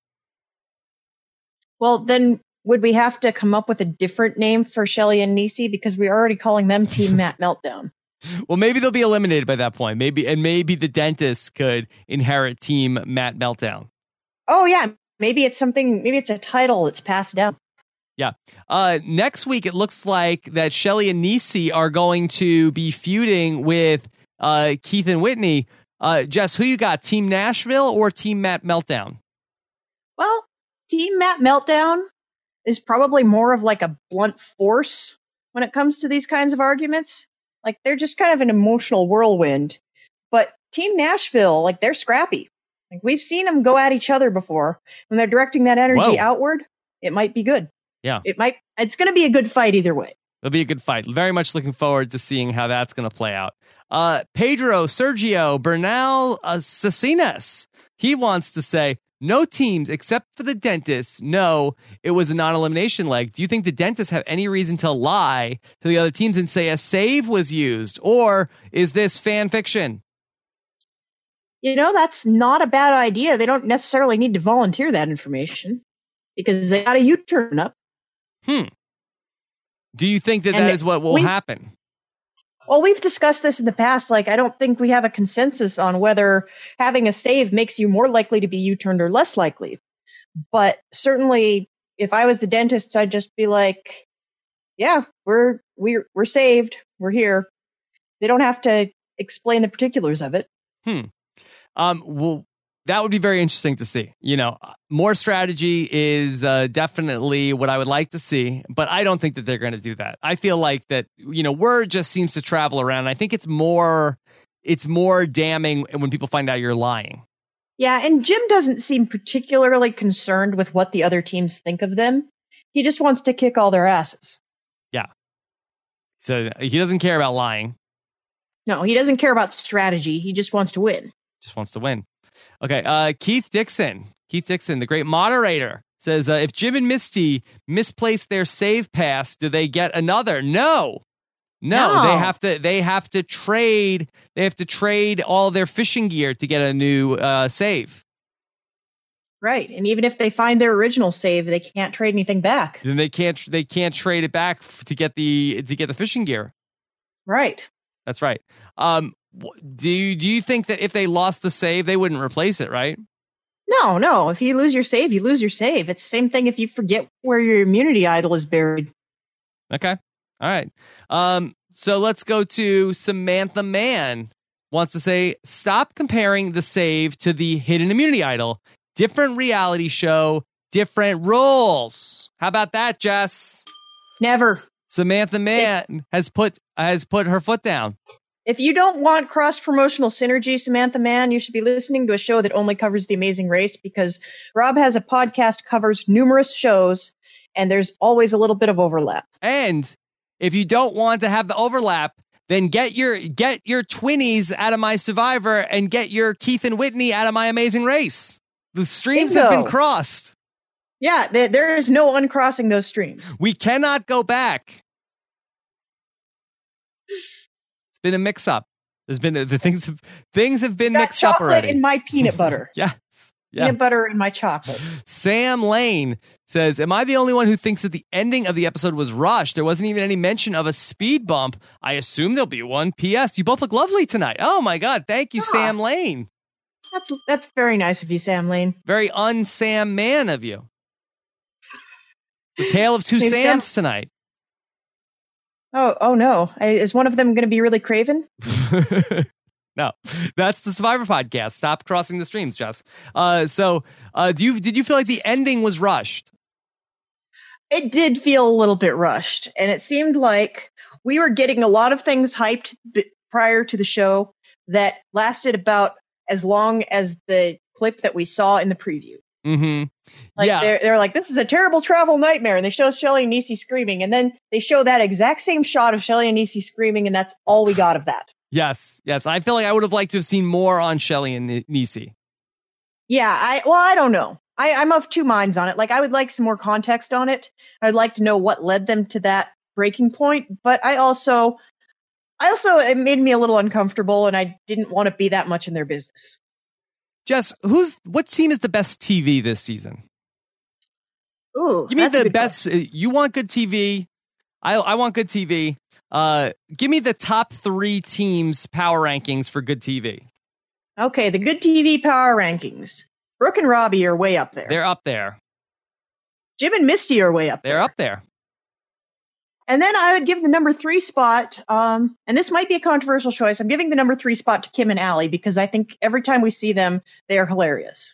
Well, then would we have to come up with a different name for Shelly and Niecy because we're already calling them Team Matt Meltdown? Well, maybe they'll be eliminated by that point. Maybe and maybe the dentist could inherit Team Matt Meltdown. Oh yeah, maybe it's something. Maybe it's a title that's passed down. Yeah. Uh, next week, it looks like that Shelly and Niecy are going to be feuding with uh, Keith and Whitney. Uh, Jess, who you got? Team Nashville or Team Matt Meltdown? Well, Team Matt Meltdown is probably more of like a blunt force when it comes to these kinds of arguments. Like they're just kind of an emotional whirlwind. But Team Nashville, like they're scrappy. Like we've seen them go at each other before. When they're directing that energy Whoa. outward, it might be good. Yeah. It might. It's going to be a good fight either way. It'll be a good fight. Very much looking forward to seeing how that's going to play out. Uh, Pedro, Sergio, Bernal, uh, Cecinas. He wants to say, no teams except for the dentist know it was a non-elimination leg. Do you think the dentists have any reason to lie to the other teams and say a save was used? Or is this fan fiction? You know, that's not a bad idea. They don't necessarily need to volunteer that information because they got a U-turn up. Hmm. Do you think that And that is what will we- happen? Well, we've discussed this in the past. Like, I don't think we have a consensus on whether having a save makes you more likely to be U-turned or less likely. But certainly, if I was the dentist, I'd just be like, yeah, we're we're we're saved. We're here. They don't have to explain the particulars of it. Hmm. Um. Well, that would be very interesting to see. You know, more strategy is uh, definitely what I would like to see, but I don't think that they're going to do that. I feel like that, you know, word just seems to travel around. I think it's more, it's more damning when people find out you're lying. Yeah, and Jim doesn't seem particularly concerned with what the other teams think of them. He just wants to kick all their asses. Yeah. So he doesn't care about lying. No, he doesn't care about strategy. He just wants to win. Just wants to win. Okay, uh, Keith Dixon. Keith Dixon, the great moderator, says, uh, if Jim and Misty misplace their save pass, do they get another? No. No, No. they have to they have to trade they have to trade all their fishing gear to get a new uh, save. Right, and even if they find their original save, they can't trade anything back. Then they can't they can't trade it back f- to get the to get the fishing gear. Right. That's right. Um, wh- do you, do you think that if they lost the save, they wouldn't replace it, right? No, no. If you lose your save, you lose your save. It's the same thing if you forget where your immunity idol is buried. Okay. All right. Um, so let's go to Samantha Mann. Wants to say, stop comparing the save to the hidden immunity idol. Different reality show, different rules. How about that, Jess? Never. Samantha Mann has put has put her foot down. If you don't want cross-promotional synergy, Samantha Mann, you should be listening to a show that only covers The Amazing Race because Rob has a podcast covers numerous shows, and there's always a little bit of overlap. And if you don't want to have the overlap, then get your get your twinnies out of my Survivor and get your Keith and Whitney out of my Amazing Race. The streams have Bingo. been crossed. Yeah, there, there is no uncrossing those streams. We cannot go back. It's been a mix-up. There's been the things have, things have been Got mixed up chocolate already. in my peanut butter. Yes. Yes. Peanut butter in my chocolate. Sam Lane says, am I the only one who thinks that the ending of the episode was rushed? There wasn't even any mention of a speed bump. I assume there'll be one. P S. You both look lovely tonight. Oh my God. Thank you, Ah. Sam Lane. That's that's very nice of you, Sam Lane. Very un-Sam man of you. The tale of two Hey, Sams Sam. tonight. Oh, oh no. I- Is one of them going to be really craven? No, that's the Survivor podcast. Stop crossing the streams, Jess. Uh, so, uh, do you did you feel like the ending was rushed? It did feel a little bit rushed, and it seemed like we were getting a lot of things hyped b- prior to the show that lasted about as long as the clip that we saw in the preview. Mm-hmm. Like yeah. they're they're like, this is a terrible travel nightmare, and they show Shelly and Niecy screaming, and then they show that exact same shot of Shelly and Niecy screaming, and that's all we got of that. Yes, yes. I feel like I would have liked to have seen more on Shelly and N- Niecy. Yeah, I well, I don't know. I, I'm of two minds on it. Like, I would like some more context on it. I'd like to know what led them to that breaking point, but I also, I also, it made me a little uncomfortable, and I didn't want to be that much in their business. Jess, who's what team is the best T V this season? Ooh, give me that's a the good best. question. You want good T V? I I want good T V. Uh, give me the top three teams' power rankings for good T V. Okay, the good T V power rankings. Brooke and Robbie are way up there. They're up there. Jim and Misty are way up there. They're up there. And then I would give the number three spot, um, and this might be a controversial choice. I'm giving the number three spot to Kim and Allie because I think every time we see them, they are hilarious.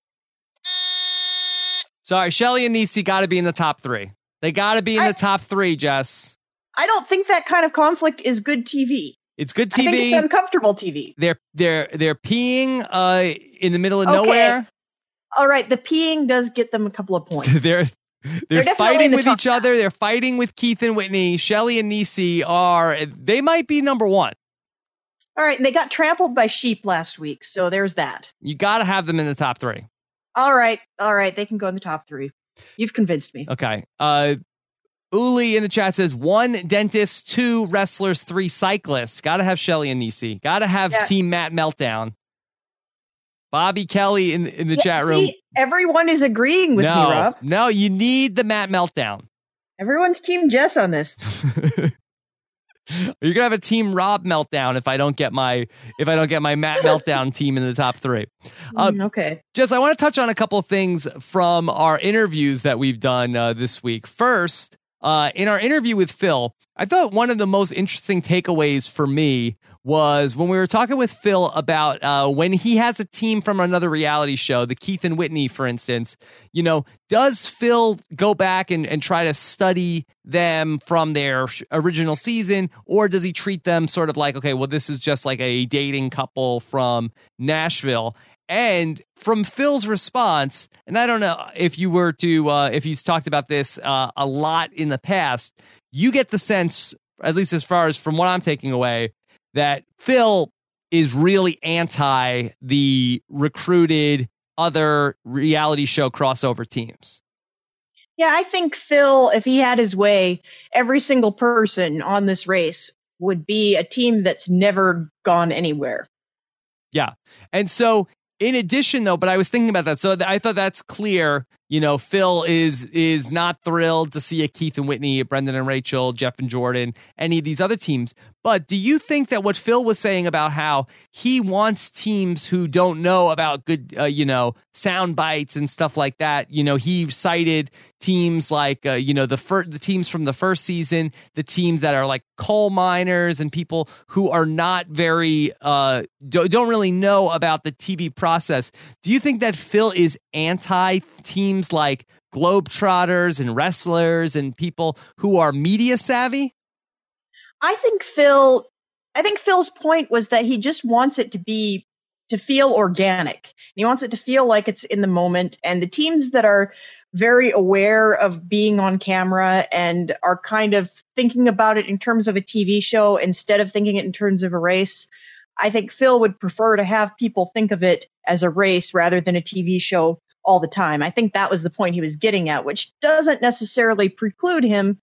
Sorry, Shelly and Niecy got to be in the top three. They got to be in I, the top three, Jess. I don't think that kind of conflict is good T V. It's good T V. I think it's uncomfortable T V. They're they're they're peeing uh, in the middle of okay. nowhere. All right, the peeing does get them a couple of points. they're they're, they're fighting the with each top. other. They're fighting with Keith and Whitney. Shelly and Niecy are. They might be number one. All right, and they got trampled by sheep last week, so there's that. You got to have them in the top three. All right, all right, they can go in the top three. You've convinced me. Okay. Uh, Uli in the chat says one dentist, two wrestlers, three cyclists. Got to have Shelly and Niecy. Got to have yeah. Team Matt Meltdown. Bobby Kelly in in the yeah, chat room. See, everyone is agreeing with no, me, Rob. No, you need the Matt Meltdown. Everyone's Team Jess on this. You're gonna have a Team Rob Meltdown if I don't get my if I don't get my Matt Meltdown team in the top three. Uh, mm, okay, Jess, I want to touch on a couple of things from our interviews that we've done uh, this week. First, uh, in our interview with Phil, I thought one of the most interesting takeaways for me was when we were talking with Phil about uh, when he has a team from another reality show, the Keith and Whitney, for instance, you know, does Phil go back and, and try to study them from their sh- original season, or does he treat them sort of like, okay, well, this is just like a dating couple from Nashville? And from Phil's response, and I don't know if you were to, uh, if he's talked about this uh, a lot in the past, you get the sense, at least as far as from what I'm taking away, that Phil is really anti the recruited other reality show crossover teams. Yeah, I think Phil, if he had his way, every single person on this race would be a team that's never gone anywhere. Yeah. And so in addition, though, but I was thinking about that. So I thought that's clear. You know, Phil is is not thrilled to see a Keith and Whitney, a Brendan and Rachel, Jeff and Jordan, any of these other teams. But do you think that what Phil was saying about how he wants teams who don't know about good, uh, you know, sound bites and stuff like that? You know, he cited teams like, uh, you know, the fir- the teams from the first season, the teams that are like coal miners and people who are not very, uh, do- don't really know about the T V process. Do you think that Phil is anti teams like Globetrotters and wrestlers and people who are media savvy? I think Phil, I think Phil's point was that he just wants it to be, to feel organic. He wants it to feel like it's in the moment. And the teams that are very aware of being on camera and are kind of thinking about it in terms of a T V show instead of thinking it in terms of a race, I think Phil would prefer to have people think of it as a race rather than a T V show all the time. I think that was the point he was getting at, which doesn't necessarily preclude him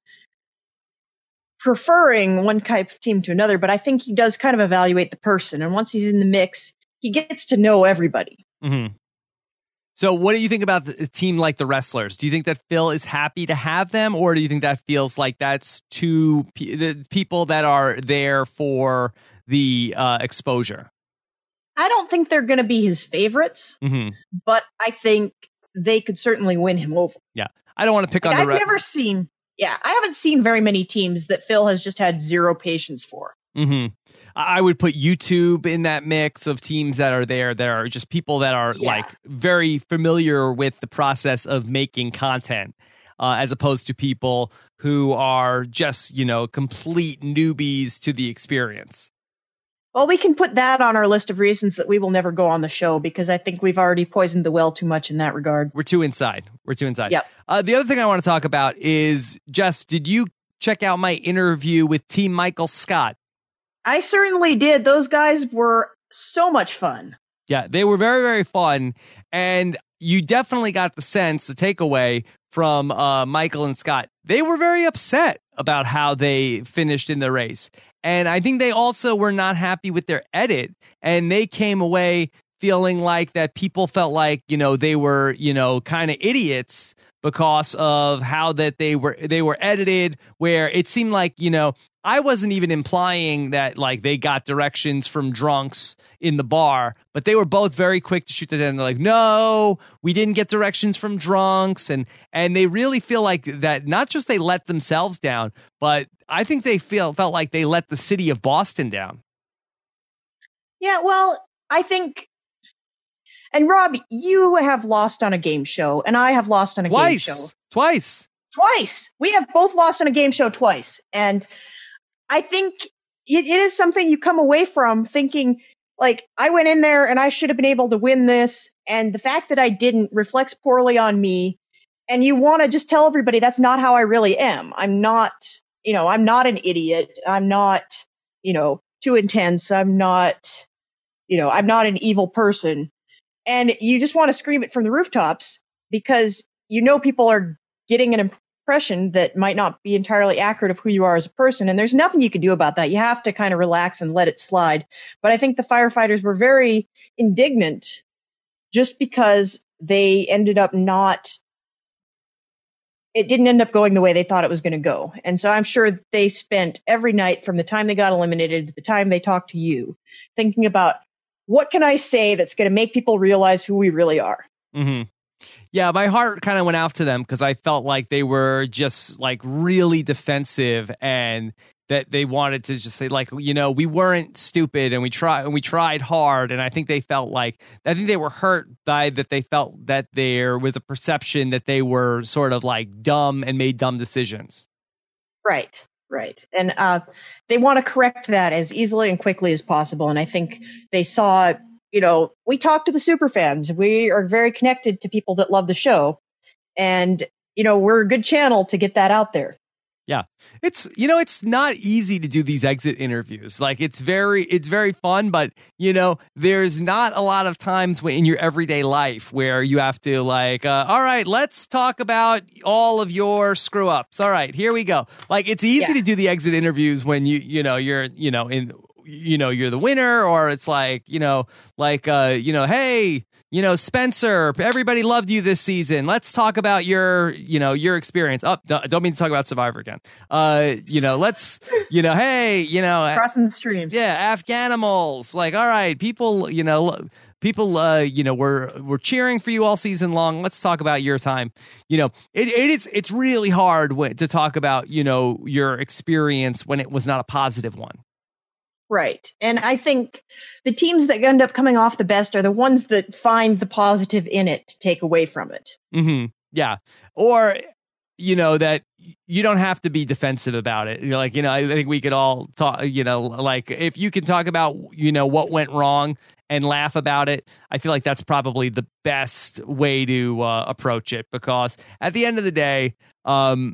preferring one type of team to another, but I think he does kind of evaluate the person. And once he's in the mix, he gets to know everybody. Mm-hmm. So what do you think about a team like the Wrestlers? Do you think that Phil is happy to have them, or do you think that feels like that's two pe- the people that are there for the uh, exposure? I don't think they're going to be his favorites, mm-hmm. but I think they could certainly win him over. Yeah. I don't want to pick like, on the I've re- never seen... Yeah, I haven't seen very many teams that Phil has just had zero patience for. Mm-hmm. I would put YouTube in that mix of teams that are there that are just people that are yeah. like very familiar with the process of making content, uh, as opposed to people who are just, you know, complete newbies to the experience. Well, we can put that on our list of reasons that we will never go on the show because I think we've already poisoned the well too much in that regard. We're too inside. We're too inside. Yep. Uh, the other thing I want to talk about is, Jess, did you check out my interview with Team Michael Scott? I certainly did. Those guys were so much fun. Yeah, they were very, very fun. And you definitely got the sense, the takeaway from uh, Michael and Scott. They were very upset about how they finished in the race. And I think they also were not happy with their edit, and they came away feeling like that people felt like, you know, they were, you know, kind of idiots because of how that they were they were edited, where it seemed like, you know, I wasn't even implying that like they got directions from drunks in the bar, but they were both very quick to shoot that in. They're like, no, we didn't get directions from drunks. And and they really feel like that not just they let themselves down, but I think they feel felt like they let the city of Boston down. Yeah, well, I think, and Rob, you have lost on a game show, and I have lost on a Twice. game show. Twice. Twice. We have both lost on a game show twice. And I think it, it is something you come away from thinking, like, I went in there and I should have been able to win this. And the fact that I didn't reflects poorly on me. And you want to just tell everybody that's not how I really am. I'm not, you know, I'm not an idiot. I'm not, you know, too intense. I'm not, you know, I'm not an evil person. And you just want to scream it from the rooftops because you know people are getting an impression that might not be entirely accurate of who you are as a person. And there's nothing you can do about that. You have to kind of relax and let it slide. But I think the firefighters were very indignant just because they ended up not, it didn't end up going the way they thought it was going to go. And so I'm sure they spent every night from the time they got eliminated to the time they talked to you thinking about, what can I say that's going to make people realize who we really are? Mm-hmm. Yeah, my heart kind of went out to them because I felt like they were just like really defensive and that they wanted to just say like, you know, we weren't stupid and we tried and we tried hard. And I think they felt like, I think they were hurt by that. They felt that there was a perception that they were sort of like dumb and made dumb decisions. Right. Right. And uh, they want to correct that as easily and quickly as possible. And I think they saw, you know, we talk to the super fans. We are very connected to people that love the show. And, you know, we're a good channel to get that out there. Yeah. It's, you know, it's not easy to do these exit interviews. Like it's very, it's very fun, but you know, there's not a lot of times when, in your everyday life where you have to like, uh, all right, let's talk about all of your screw ups. All right, here we go. Like it's easy yeah. to do the exit interviews when you, you know, you're, you know, in, you know, you're the winner, or it's like, you know, like, uh, you know, hey, you know, Spencer, everybody loved you this season. Let's talk about your, you know, your experience. Oh, don't mean to talk about Survivor again. Uh, you know, let's, you know, hey, you know, crossing the streams. Yeah, Afghanimals. Like, all right, people, you know, people, uh, you know, we're we're cheering for you all season long. Let's talk about your time. You know, it, it is it's really hard when, to talk about, you know, your experience when it was not a positive one. Right. And I think the teams that end up coming off the best are the ones that find the positive in it to take away from it. Mm-hmm. Yeah. Or, you know, that you don't have to be defensive about it. You're like, you know, I think we could all talk, you know, like if you can talk about, you know, what went wrong and laugh about it, I feel like that's probably the best way to uh, approach it, because at the end of the day, um,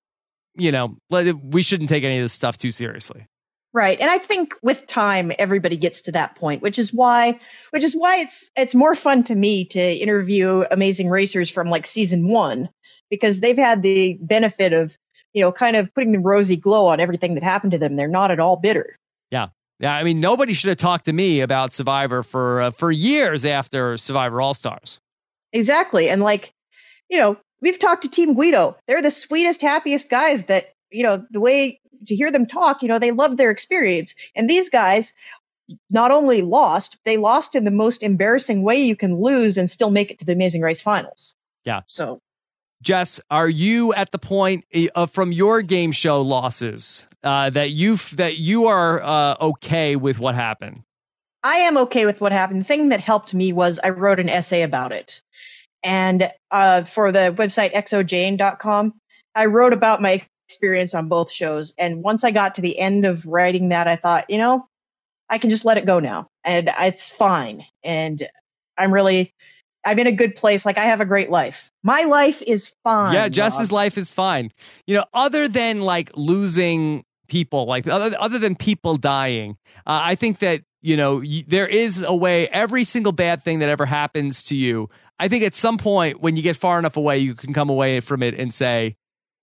you know, we shouldn't take any of this stuff too seriously. Right. And I think with time, everybody gets to that point, which is why, which is why it's, it's more fun to me to interview amazing racers from like season one, because they've had the benefit of, you know, kind of putting the rosy glow on everything that happened to them. They're not at all bitter. Yeah. Yeah. I mean, nobody should have talked to me about Survivor for, uh, for years after Survivor All-Stars. Exactly. And like, you know, we've talked to Team Guido. They're the sweetest, happiest guys that, you know, the way to hear them talk, you know, they love their experience. And these guys not only lost, they lost in the most embarrassing way you can lose and still make it to the Amazing Race finals. Yeah. So, Jess, are you at the point uh, from your game show losses uh, that you that you are uh, okay with what happened? I am okay with what happened. The thing that helped me was I wrote an essay about it. And uh, for the website x o jane dot com, I wrote about my experience on both shows. And once I got to the end of writing that, I thought, you know, I can just let it go now. And it's fine. And I'm really, I'm in a good place. Like, I have a great life. My life is fine. Yeah, Jess's life is fine. You know, other than like losing people, like other, other than people dying, uh, I think that, you know, y- there is a way, every single bad thing that ever happens to you, I think at some point when you get far enough away, you can come away from it and say,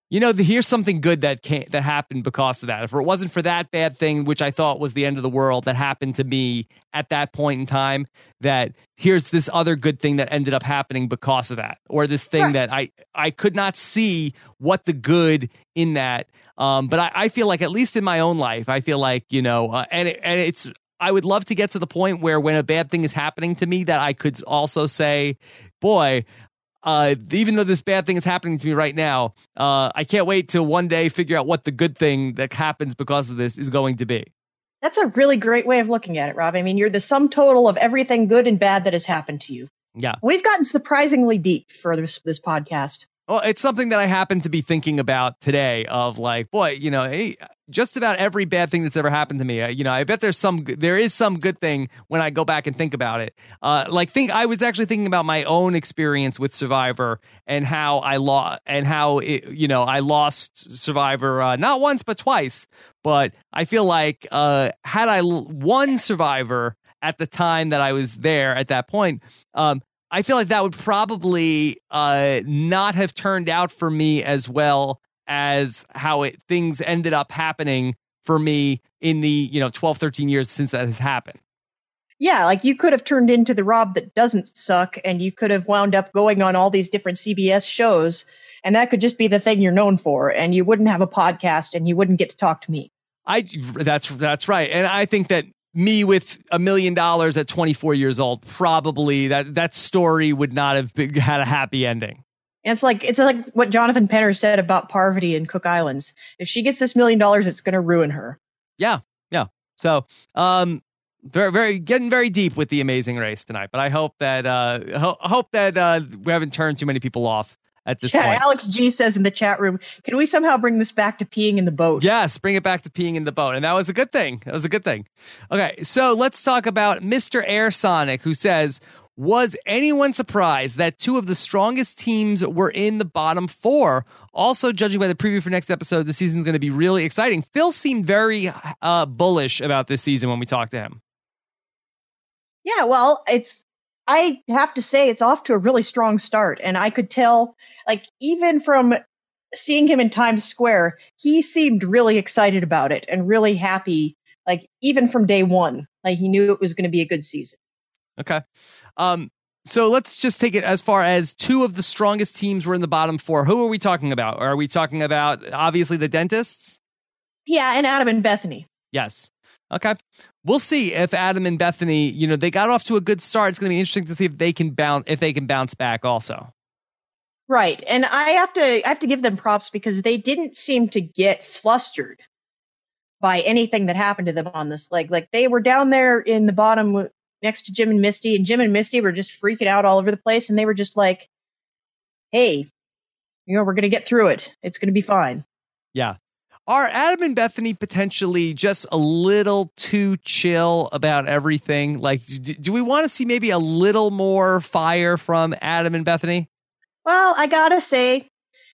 You know, the, here's something good that came, that happened because of that. If it wasn't for that bad thing, which I thought was the end of the world, that happened to me at that point in time, that here's this other good thing that ended up happening because of that, or this thing Right. that I, I could not see what the good in that. Um, but I, I feel like, at least in my own life, I feel like, you know, uh, and it, and it's, I would love to get to the point where when a bad thing is happening to me, that I could also say, boy, Uh, even though this bad thing is happening to me right now, uh, I can't wait to one day figure out what the good thing that happens because of this is going to be. That's a really great way of looking at it, Rob. I mean, you're the sum total of everything good and bad that has happened to you. Yeah. We've gotten surprisingly deep for this, this podcast. Well, it's something that I happen to be thinking about today of like, boy, you know, hey, just about every bad thing that's ever happened to me, uh, you know, I bet there's some, there is some good thing when I go back and think about it. Uh, like think, I was actually thinking about my own experience with Survivor and how I lost and how, it, you know, I lost Survivor, uh, not once, but twice. But I feel like, uh, had I l- won Survivor at the time that I was there at that point, um, I feel like that would probably uh, not have turned out for me as well as how it things ended up happening for me in the, you know, twelve, thirteen years since that has happened. Yeah, like you could have turned into the Rob that doesn't suck, and you could have wound up going on all these different C B S shows, and that could just be the thing you're known for, and you wouldn't have a podcast, and you wouldn't get to talk to me. I that's that's right, and I think that me with a million dollars at twenty-four years old, probably that that story would not have been, had a happy ending. And it's like it's like what Jonathan Penner said about Parvati and Cook Islands. If she gets this million dollars, it's going to ruin her. Yeah, yeah. So, um, very, very getting very deep with the Amazing Race tonight. But I hope that uh, ho- hope that uh, we haven't turned too many people off at this Yeah, point. Alex G says in the chat room, can we somehow bring this back to peeing in the boat? Yes, bring it back to peeing in the boat. And that was a good thing. That was a good thing. Okay, so let's talk about Mister Air Sonic, who says, was anyone surprised that two of the strongest teams were in the bottom four? Also, judging by the preview for next episode, the season's going to be really exciting. Phil seemed very uh, bullish about this season when we talked to him. Yeah, well, it's I have to say it's off to a really strong start, and I could tell, like, even from seeing him in Times Square, he seemed really excited about it and really happy, like, even from day one. Like, he knew it was going to be a good season. Okay. Um, so let's just take it as far as two of the strongest teams were in the bottom four. Who are we talking about? Are we talking about, obviously, the Dentists? Yeah, and Adam and Bethany. Yes. Okay. We'll see if Adam and Bethany, you know, they got off to a good start. It's going to be interesting to see if they can bounce, if they can bounce back also. Right. And I have to I have to give them props because they didn't seem to get flustered by anything that happened to them on this leg. Like, they were down there in the bottom next to Jim and Misty, and Jim and Misty were just freaking out all over the place, and they were just like, hey, you know, we're going to get through it. It's going to be fine. Yeah. Are Adam and Bethany potentially just a little too chill about everything? Like, do, do we want to see maybe a little more fire from Adam and Bethany? Well, I gotta say,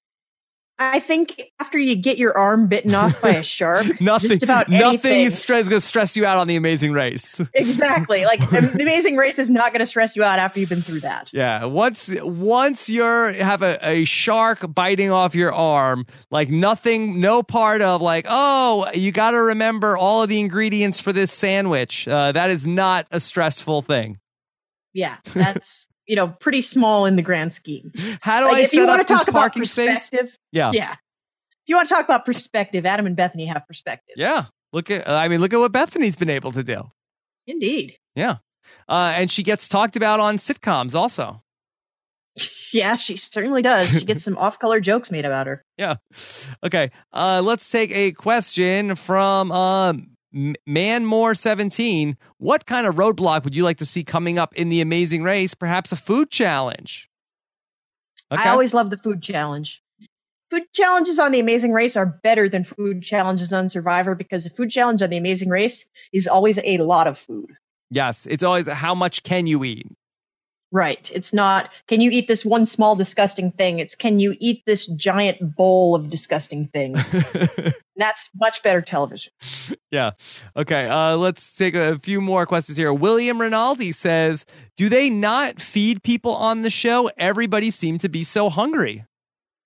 I think after you get your arm bitten off by a shark, nothing, just about nothing anything, is stress, going to stress you out on The Amazing Race. Exactly. Like, The Amazing Race is not going to stress you out after you've been through that. Yeah. Once once you're have a, a shark biting off your arm, like nothing, no part of like, oh, you got to remember all of the ingredients for this sandwich. Uh, that is not a stressful thing. Yeah, that's you know pretty small in the grand scheme. How do like, I if you set want up to this talk about parking space? perspective, Yeah. Yeah. If you want to talk about perspective, Adam and Bethany have perspective. Yeah. Look at, I mean, look at what Bethany's been able to do. Indeed. Yeah. Uh, and she gets talked about on sitcoms also. Yeah, she certainly does. She gets some off-color jokes made about her. Yeah. Okay. Uh, let's take a question from uh, Manmore seventeen. What kind of roadblock would you like to see coming up in The Amazing Race? Perhaps a food challenge. Okay. I always love the food challenge. Food challenges on The Amazing Race are better than food challenges on Survivor because the food challenge on The Amazing Race is always a lot of food. Yes. It's always how much can you eat? Right. It's not, can you eat this one small disgusting thing? It's, can you eat this giant bowl of disgusting things? That's much better television. Yeah. Okay. Uh, let's take a few more questions here. William Rinaldi says, do they not feed people on the show? Everybody seemed to be so hungry.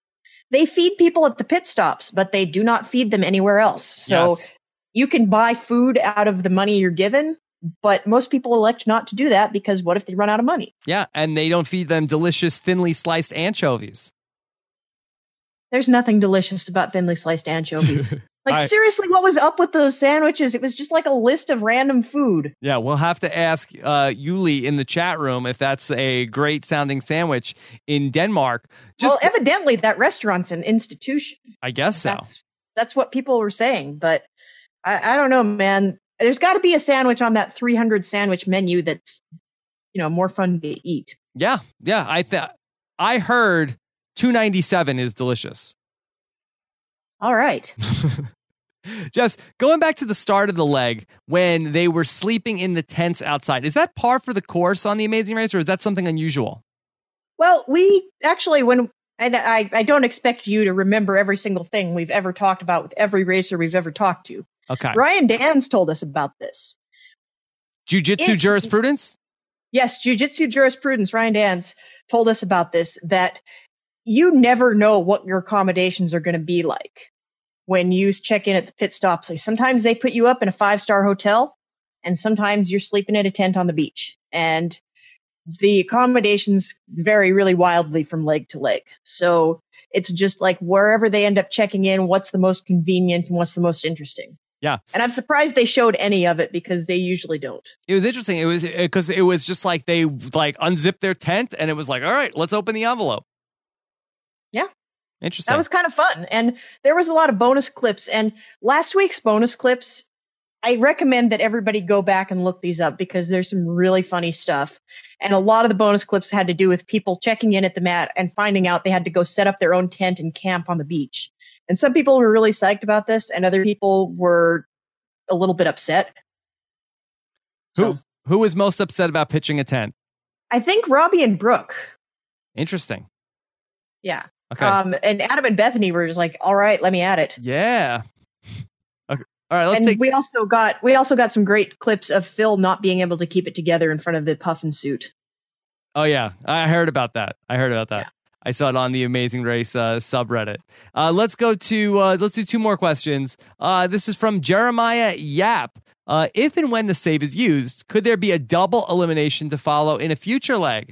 they feed people at the pit stops, but they do not feed them anywhere else. So Yes. you can buy food out of the money you're given, but most people elect not to do that because what if they run out of money? Yeah, and they don't feed them delicious, thinly sliced anchovies. There's nothing delicious about thinly sliced anchovies. Like, I- seriously, what was up with those sandwiches? It was just like a list of random food. Yeah, we'll have to ask uh, Yuli in the chat room if that's a great sounding sandwich in Denmark. Just, well, evidently, that restaurant's an institution. I guess so. That's, that's what people were saying. But I, I don't know, man. There's got to be a sandwich on that three hundred sandwich menu that's, you know, more fun to eat. Yeah, yeah. I th- I heard two ninety-seven is delicious. All right. Just going back to the start of the leg when they were sleeping in the tents outside. Is that par for the course on The Amazing Race, or is that something unusual? Well, we actually, when and I, I don't expect you to remember every single thing we've ever talked about with every racer we've ever talked to. Okay. Ryan Dans told us about this. Jiu-jitsu It- jurisprudence? Yes, jiu-jitsu jurisprudence. Ryan Dans told us about this, that you never know what your accommodations are going to be like when you check in at the pit stops. Like, sometimes they put you up in a five-star hotel, and sometimes you're sleeping in a tent on the beach. And the accommodations vary really wildly from leg to leg. So it's just like wherever they end up checking in, what's the most convenient and what's the most interesting. Yeah. And I'm surprised they showed any of it because they usually don't. It was interesting. It was because it was just like they like unzipped their tent and it was like, all right, let's open the envelope. Yeah. Interesting. That was kind of fun. And there was a lot of bonus clips. And last week's bonus clips, I recommend that everybody go back and look these up because there's some really funny stuff. And a lot of the bonus clips had to do with people checking in at the mat and finding out they had to go set up their own tent and camp on the beach. And some people were really psyched about this, and other people were a little bit upset. Who So, who was most upset about pitching a tent? I think Robbie and Brooke. Interesting. Yeah. Okay. Um, and Adam and Bethany were just like, all right, let me at it. yeah. Okay. All right. Let's And take. we also got we also got some great clips of Phil not being able to keep it together in front of the puffin suit. Oh yeah, I heard about that. I heard about that. Yeah. I saw it on the Amazing Race uh, subreddit. Uh, let's go to uh, let's do two more questions. Uh, this is from Jeremiah Yap. Uh, if and when the save is used, could there be a double elimination to follow in a future leg?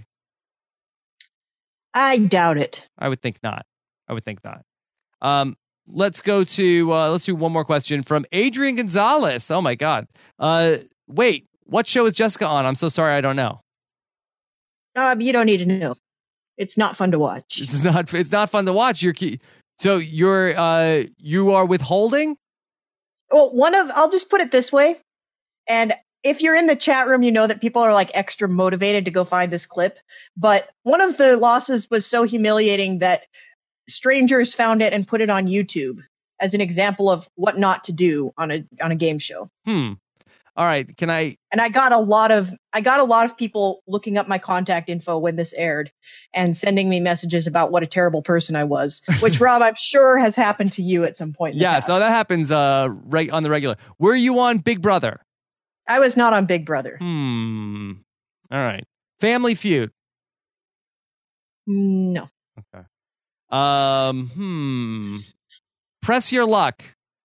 I doubt it. I would think not. I would think not. Um, let's go to uh, let's do one more question from Adrian Gonzalez. Oh my God. Uh, wait, what show is Jessica on? I'm so sorry, I don't know. Um, you don't need to know. It's not fun to watch. It's not. It's not fun to watch. You're so you're uh you are withholding. Well, one of I'll just put it this way, and if you're in the chat room, you know that people are like extra motivated to go find this clip. But one of the losses was so humiliating that strangers found it and put it on YouTube as an example of what not to do on a on a game show. Hmm. All right. Can I? And I got a lot of I got a lot of people looking up my contact info when this aired and sending me messages about what a terrible person I was, which Rob, I'm sure has happened to you at some point. In yeah. the past. So that happens uh right on the regular. Were you on Big Brother? I was not on Big Brother. Hmm. All right. Family Feud. No. Okay. Um. Hmm. Press Your Luck.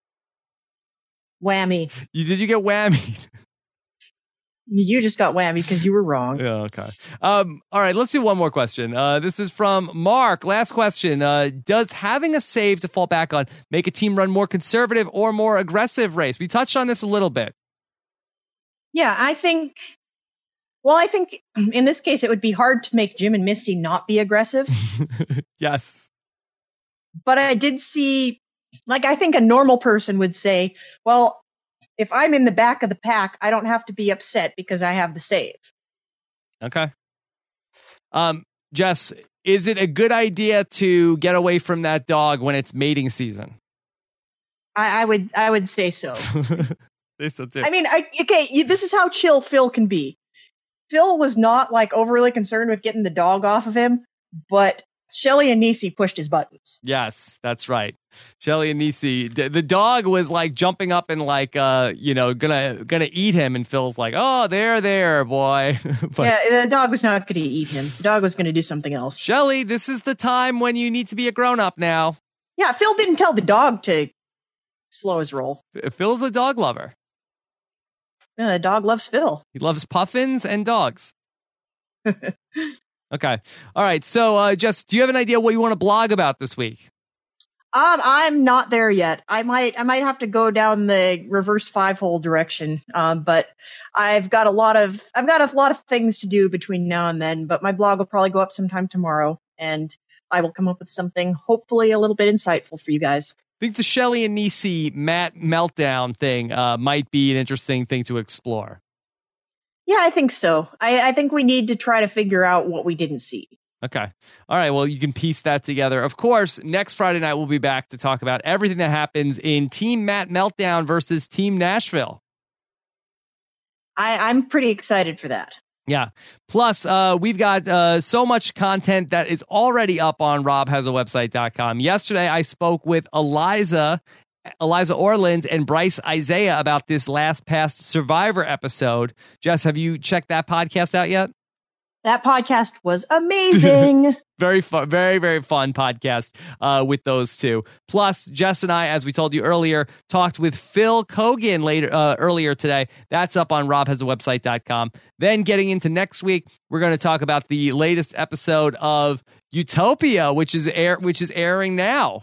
Whammy. You did you get whammied? You just got whammy because you were wrong. Yeah, okay. Um, all right, let's do one more question. Uh, this is from Mark. Last question. Uh, does having a save to fall back on make a team run more conservative or more aggressive race? We touched on this a little bit. Yeah, I think. Well, I think in this case, it would be hard to make Jim and Misty not be aggressive. Yes. But I did see, like, I think a normal person would say, well, if I'm in the back of the pack, I don't have to be upset because I have the save. Okay. Um, Jess, is it a good idea to get away from that dog when it's mating season? I, I would, I would say so. They so too. I mean, I, okay, you, this is how chill Phil can be. Phil was not like overly concerned with getting the dog off of him, but Shelly and Niecy pushed his buttons. Yes, that's right. Shelly and Niecy. The, the dog was like jumping up and like, uh, you know, gonna gonna eat him, and Phil's like, "Oh, there, there, boy." But yeah, the dog was not going to eat him. The dog was going to do something else. Shelly, this is the time when you need to be a grown up now. Yeah, Phil didn't tell the dog to slow his roll. Phil's a dog lover. Yeah, the dog loves Phil. He loves puffins and dogs. Okay. All right. So, uh, Jess, do you have an idea what you want to blog about this week? Um, I'm not there yet. I might, I might have to go down the reverse five hole direction. Um, but I've got a lot of, I've got a lot of things to do between now and then. But my blog will probably go up sometime tomorrow, and I will come up with something hopefully a little bit insightful for you guys. I think the Shelly and Nisi Matt meltdown thing uh, might be an interesting thing to explore. Yeah, I think so. I, I think we need to try to figure out what we didn't see. Okay. All right. Well, you can piece that together. Of course, next Friday night, we'll be back to talk about everything that happens in Team Matt Meltdown versus Team Nashville. I, I'm pretty excited for that. Yeah. Plus, uh, we've got uh, so much content that is already up on rob has a website dot com. Yesterday, I spoke with Eliza, Eliza Orland and Bryce Isaiah about this last past Survivor episode. Jess, have you checked that podcast out yet? That podcast was amazing. Very fun, very, very fun podcast uh, with those two. Plus, Jess and I, as we told you earlier, talked with Phil Kogan later uh, earlier today. That's up on rob has a website dot com. Then getting into next week, we're going to talk about the latest episode of Utopia, which is air, which is airing now.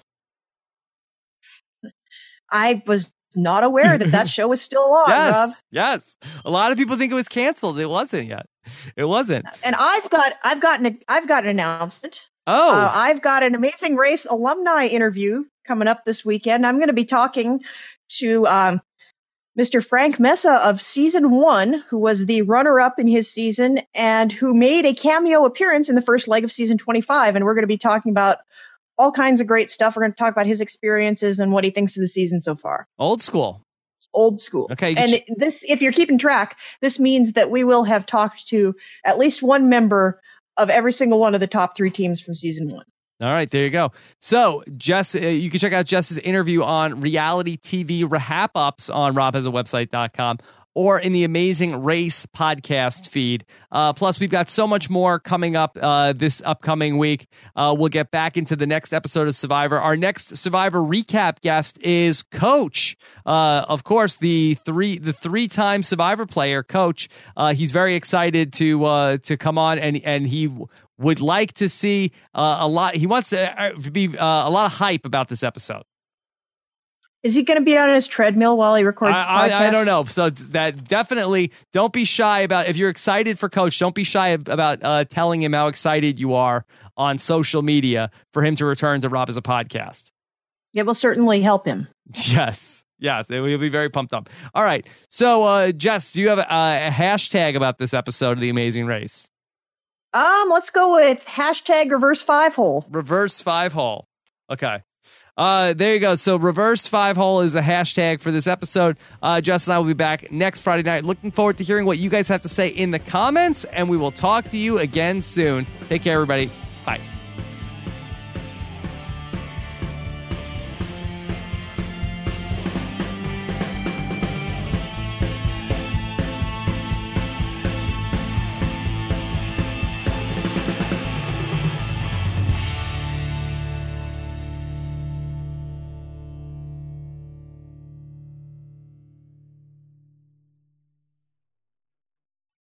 I was not aware that that show was still on, yes, Rob. Yes. A lot of people think it was canceled. It wasn't yet. It wasn't. And I've got, I've gotten, a, I've got an announcement. Oh, uh, I've got an Amazing Race alumni interview coming up this weekend. I'm going to be talking to um, Mister Frank Mesa of season one, who was the runner-up in his season and who made a cameo appearance in the first leg of season twenty-five. And we're going to be talking about all kinds of great stuff. We're going to talk about his experiences and what he thinks of the season so far. Old school. Old school. Okay. And sh- this, if you're keeping track, this means that we will have talked to at least one member of every single one of the top three teams from season one. All right, there you go. So, Jess, uh, you can check out Jess's interview on reality T V Rehap Ups on rob has a website dot com or in the Amazing Race podcast feed. Uh, plus, we've got so much more coming up uh, this upcoming week. Uh, we'll get back into the next episode of Survivor. Our next Survivor recap guest is Coach. Uh, of course, the three the three time Survivor player, Coach. Uh, he's very excited to uh, to come on, and and he would like to see uh, a lot. He wants to uh, be uh, a lot of hype about this episode. Is he going to be on his treadmill while he records I, the podcast? I, I don't know. So that definitely don't be shy about, if you're excited for Coach, don't be shy about uh, telling him how excited you are on social media for him to return to Rob as a podcast. It will certainly help him. Yes. Yes. He'll be very pumped up. All right. So, uh, Jess, do you have a, a hashtag about this episode of The Amazing Race? Um, let's go with hashtag reverse five hole. Reverse five hole. Okay. Uh, there you go. So reverse five hole is a hashtag for this episode. Uh, Justin and I will be back next Friday night. Looking forward to hearing what you guys have to say in the comments, and we will talk to you again soon. Take care, everybody. Bye.